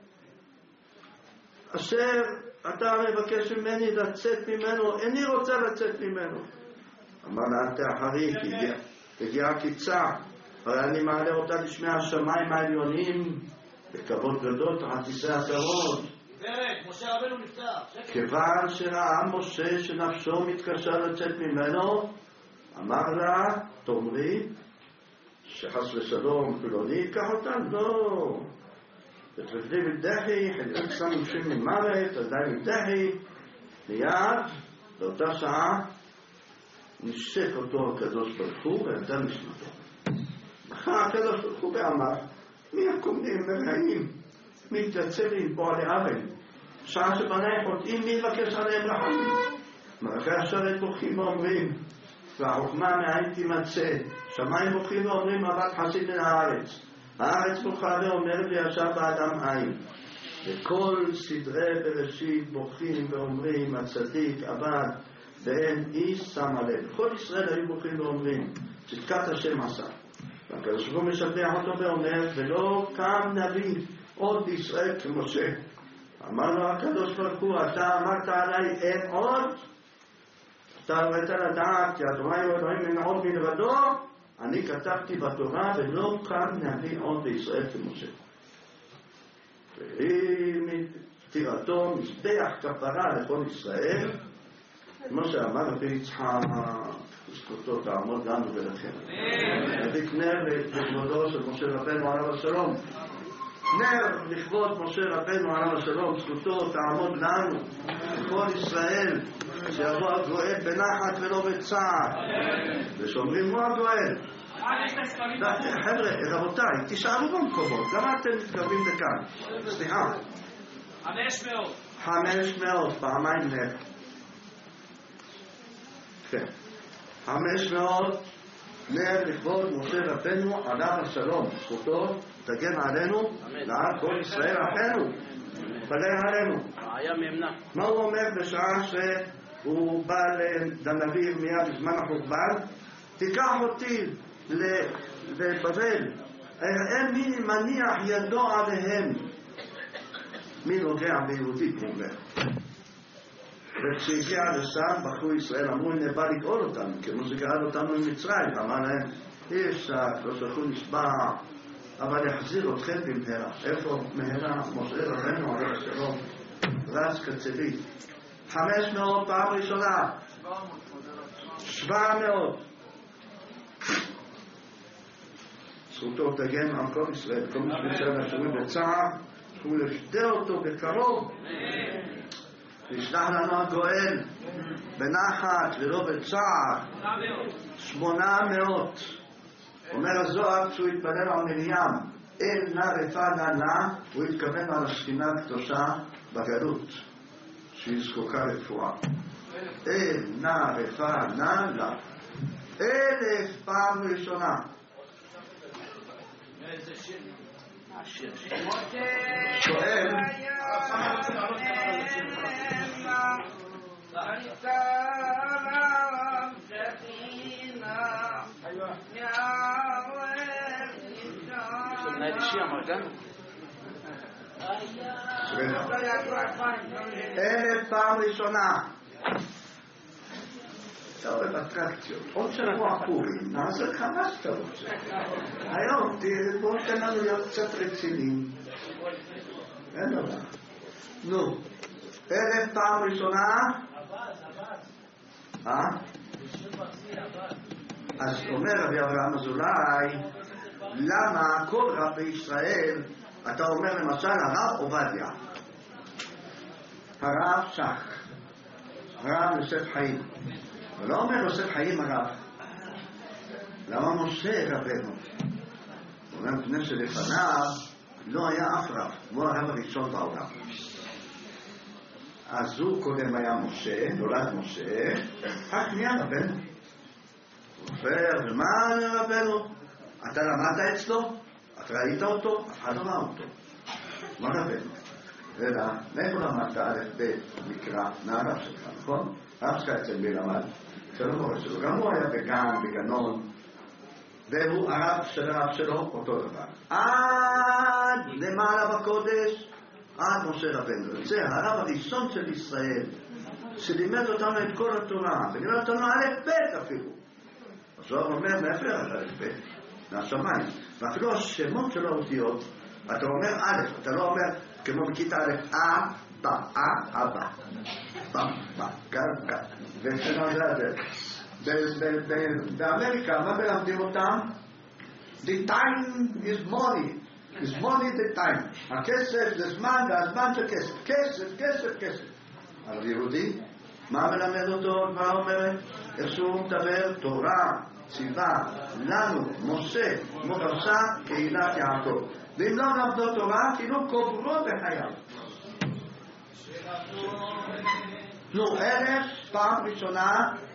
אשר אתה מבקש ממני לצאת ממנו? איני רוצה לצאת ממנו. אמר לה, אל תאחרי, כי הגיעה קיצה, הרי אני מעלה אותה לשמי השמיים העליונים בכבוד גדול תחת כיסא הכבוד. משה רבנו נפטר. כיוון שראה משה שנפשו מתקשה לצאת ממנו, אמר לה, תאמרי שחס ושלום פלוני ייקח אותה? לא. ותרפדי בדחי, חלק שמו שם ממוות, עדיין בדחי. מיד, באותה שעה, נשק אותו הקדוש ברוך הוא ועלתה נשמתו. אחר הקדוש ברוך הוא ואמר, מי הקומדים מרעים? מי יתייצב לנבוע לעוול? שעה שבני חוטאים, מי יבקש עליהם רחמים? מלאכי השרת בוכים ואומרים, והחוכמה מאין תימצא. שמיים בוכים ואומרים, מבט חסיד מן הארץ. הארץ בוכה ואומרת, וישב באדם עין. וכל סדרי בראשית בוכים ואומרים, הצדיק עבד ואין איש שם עליהם. כל ישראל היו בוכים ואומרים, צדקת השם עשה. והקדוש ברוך הוא משבח אותו ואומר, ולא קם נביא עוד בישראל כמשה. אמר לו הקדוש ברוך הוא, אתה אמרת עליי אין עוד? אתה ראית לדעת כי התורה היא אלוהים אין עוד מלבדו? אני כתבתי בתורה ולא קם נביא עוד בישראל כמשה. והיא מפטירתו מזבח כפרה לכל ישראל, כמו שאמר רבי יצחק, זכותו תעמוד לנו ולכם. הדליק נר לכבודו של משה רבנו עליו השלום. נר לכבוד משה רבנו עליו השלום, זכותו תעמוד לנו, כל ישראל, שיבוא הגואל בנחת ולא בצער. ושאומרים הוא הגואל. חבר'ה, רבותיי, תשאלו במקומות, למה אתם מתקרבים לכאן? סליחה. חמש מאות. חמש מאות, פעמיים נר. כן. חמש מאות נר לכבוד משה רבנו עליו השלום, זכותו תגן עלינו, לעד כל ישראל אחינו, תגן עלינו. מה הוא אומר בשעה שהוא בא לנביא ירמיה בזמן החורבן? תיקח אותי לבבל, אראה מי מניח ידו עליהם. מי נוגע ביהודים, הוא אומר. וכשהגיע לשם, בחרו ישראל, אמרו, הנה בא לגאול אותנו, כמו שגאל אותנו ממצרים. אמר להם, אי אפשר, לא שלחו נשבע, אבל יחזיר אתכם במהרה. איפה מהרה? משה רבנו עליו השלום, רץ קצבי. חמש מאות פעם ראשונה. שבע מאות. זכותו תגן על כל ישראל, כל מי שישראל השומעים בצער, הוא יפדה אותו בקרוב. ישלח לנו הגואל בנחת ולא בצער. שמונה מאות. אומר הזוהר כשהוא התפלל על מרים, אל נא רפא נא לה, הוא התכוון על השכינה הקדושה בגלות שהיא זקוקה רפואה. אל נא רפא נא לה, אלף פעם ראשונה. שואל אלף פעם ראשונה. אתה אוהב אטרקציות, עוד שבוע פורים, נעשה כמה שאתה רוצה. היום בואו תן לנו להיות קצת רציניים. אין דבר. נו, אלף פעם ראשונה. אה? אז אומר רבי אברהם אזולאי, למה כל רב בישראל, אתה אומר למשל הרב עובדיה, הרב שך, הרב יוסף חיים, ולא אומר יוסף חיים הרב. למה משה רבנו? הוא אומר מפני שלפניו לא היה אף רב, הוא הרב הראשון בעולם. אז הוא קודם היה משה, נולד משה, רק נהיה רבנו. הוא אומר, ומה רבנו? אתה למדת אצלו? אתה ראית אותו? אף אחד לא ראה אותו. מה רבנו? אלא, מאיפה למדת א' ב' מקרא מהרב שלך, נכון? הרב שלך אצל מי למד? של המורה שלו. גם הוא היה בגן, בגנון, והוא הרב של הרב שלו, אותו דבר. עד למעלה בקודש, עד משה רבנו. זה הרב הראשון של ישראל, שלימד אותנו את כל התורה, ולימד אותנו א' ב' אפילו. אז הוא אומר, מאיפה ירד א' ב'? מהשמיים. ואפילו השמות של האותיות, אתה אומר א', אתה לא אומר, כמו בכיתה א', אה, בא, אה, אבא. בא, בא, גל, גל. ושנה זה זה. באמריקה, מה מלמדים אותם? The time is money. is money the time. הכסף זה זמן, והזמן זה כסף. כסף, כסף, כסף. אבל יהודי, מה מלמד אותו? מה אומרת? איך שהוא מדבר? תורה, ציווה, לנו, משה, מורשה, קהילת יעקב. ואם לא למדו תורה, כאילו קוברו בחייו. נו, אלף, פעם ראשונה,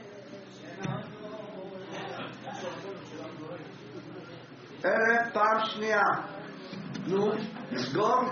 אלף, פעם שנייה. נו, נסגור.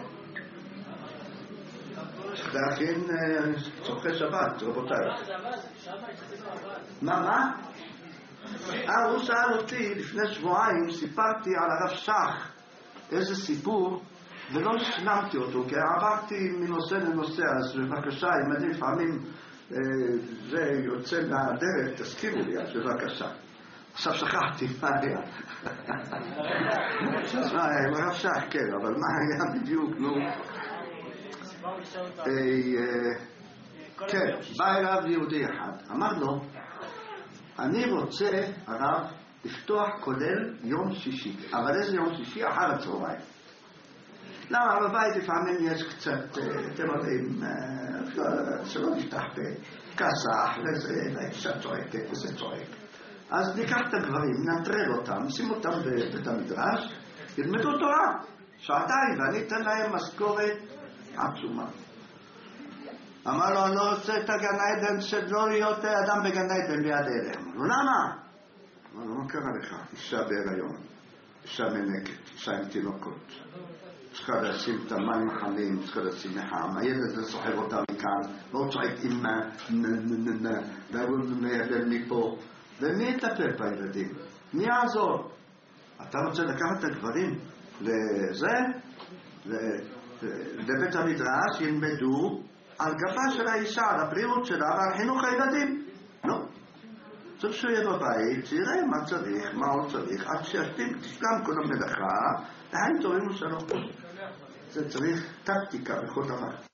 צריך להכין צורכי שבת, רבותיי. מה, מה? אה, הוא שאל אותי, לפני שבועיים סיפרתי על הרב שך איזה סיפור, ולא השלמתי אותו, כי עברתי מנושא לנושא, אז בבקשה, אם אני לפעמים אה, זה יוצא מהדרך, תזכירו לי, אז בבקשה. עכשיו שכחתי, מה היה? מה היה עם הרב שך, כן, אבל מה היה בדיוק, נו? כן, בא אליו יהודי אחד, אמר לו, אני רוצה, הרב, לפתוח כולל יום שישי, אבל איזה יום שישי? אחר הצהריים. למה בבית לפעמים יש קצת, אתם יודעים, שלא נפתח בכסח וזה, והאישה צועקת וזה צועק. אז ניקח את הגברים, נטרל אותם, נשים אותם בבית המדרש, ילמדו תורה, שעתיים, ואני אתן להם משכורת עצומה. אמר לו, אני לא רוצה את הגן עדן, שלא להיות אדם בגן עדן ביד עדן. אמר לו, למה? אמר לו, מה קרה לך? אישה בהיריון, אישה מנקת, אישה עם תינוקות. צריכה לשים את המים החמים, צריכה לשים מחם, הילד הזה סוחב אותה מכאן, לא צועק אימא, ננננננ, והוא מייבל מפה. ומי יטפל בילדים? מי יעזור? אתה רוצה לקחת את הגברים לזה, לבית המדרש, ילמדו על גבה של האישה, על הבריאות שלה ועל חינוך הילדים. לא. צריך שהוא יהיה בבית, שיראה מה צריך, מה הוא צריך, עד שישתים, תשלם כל המלאכה, והיים טובים ושלום. זה צריך טקטיקה בכל דבר.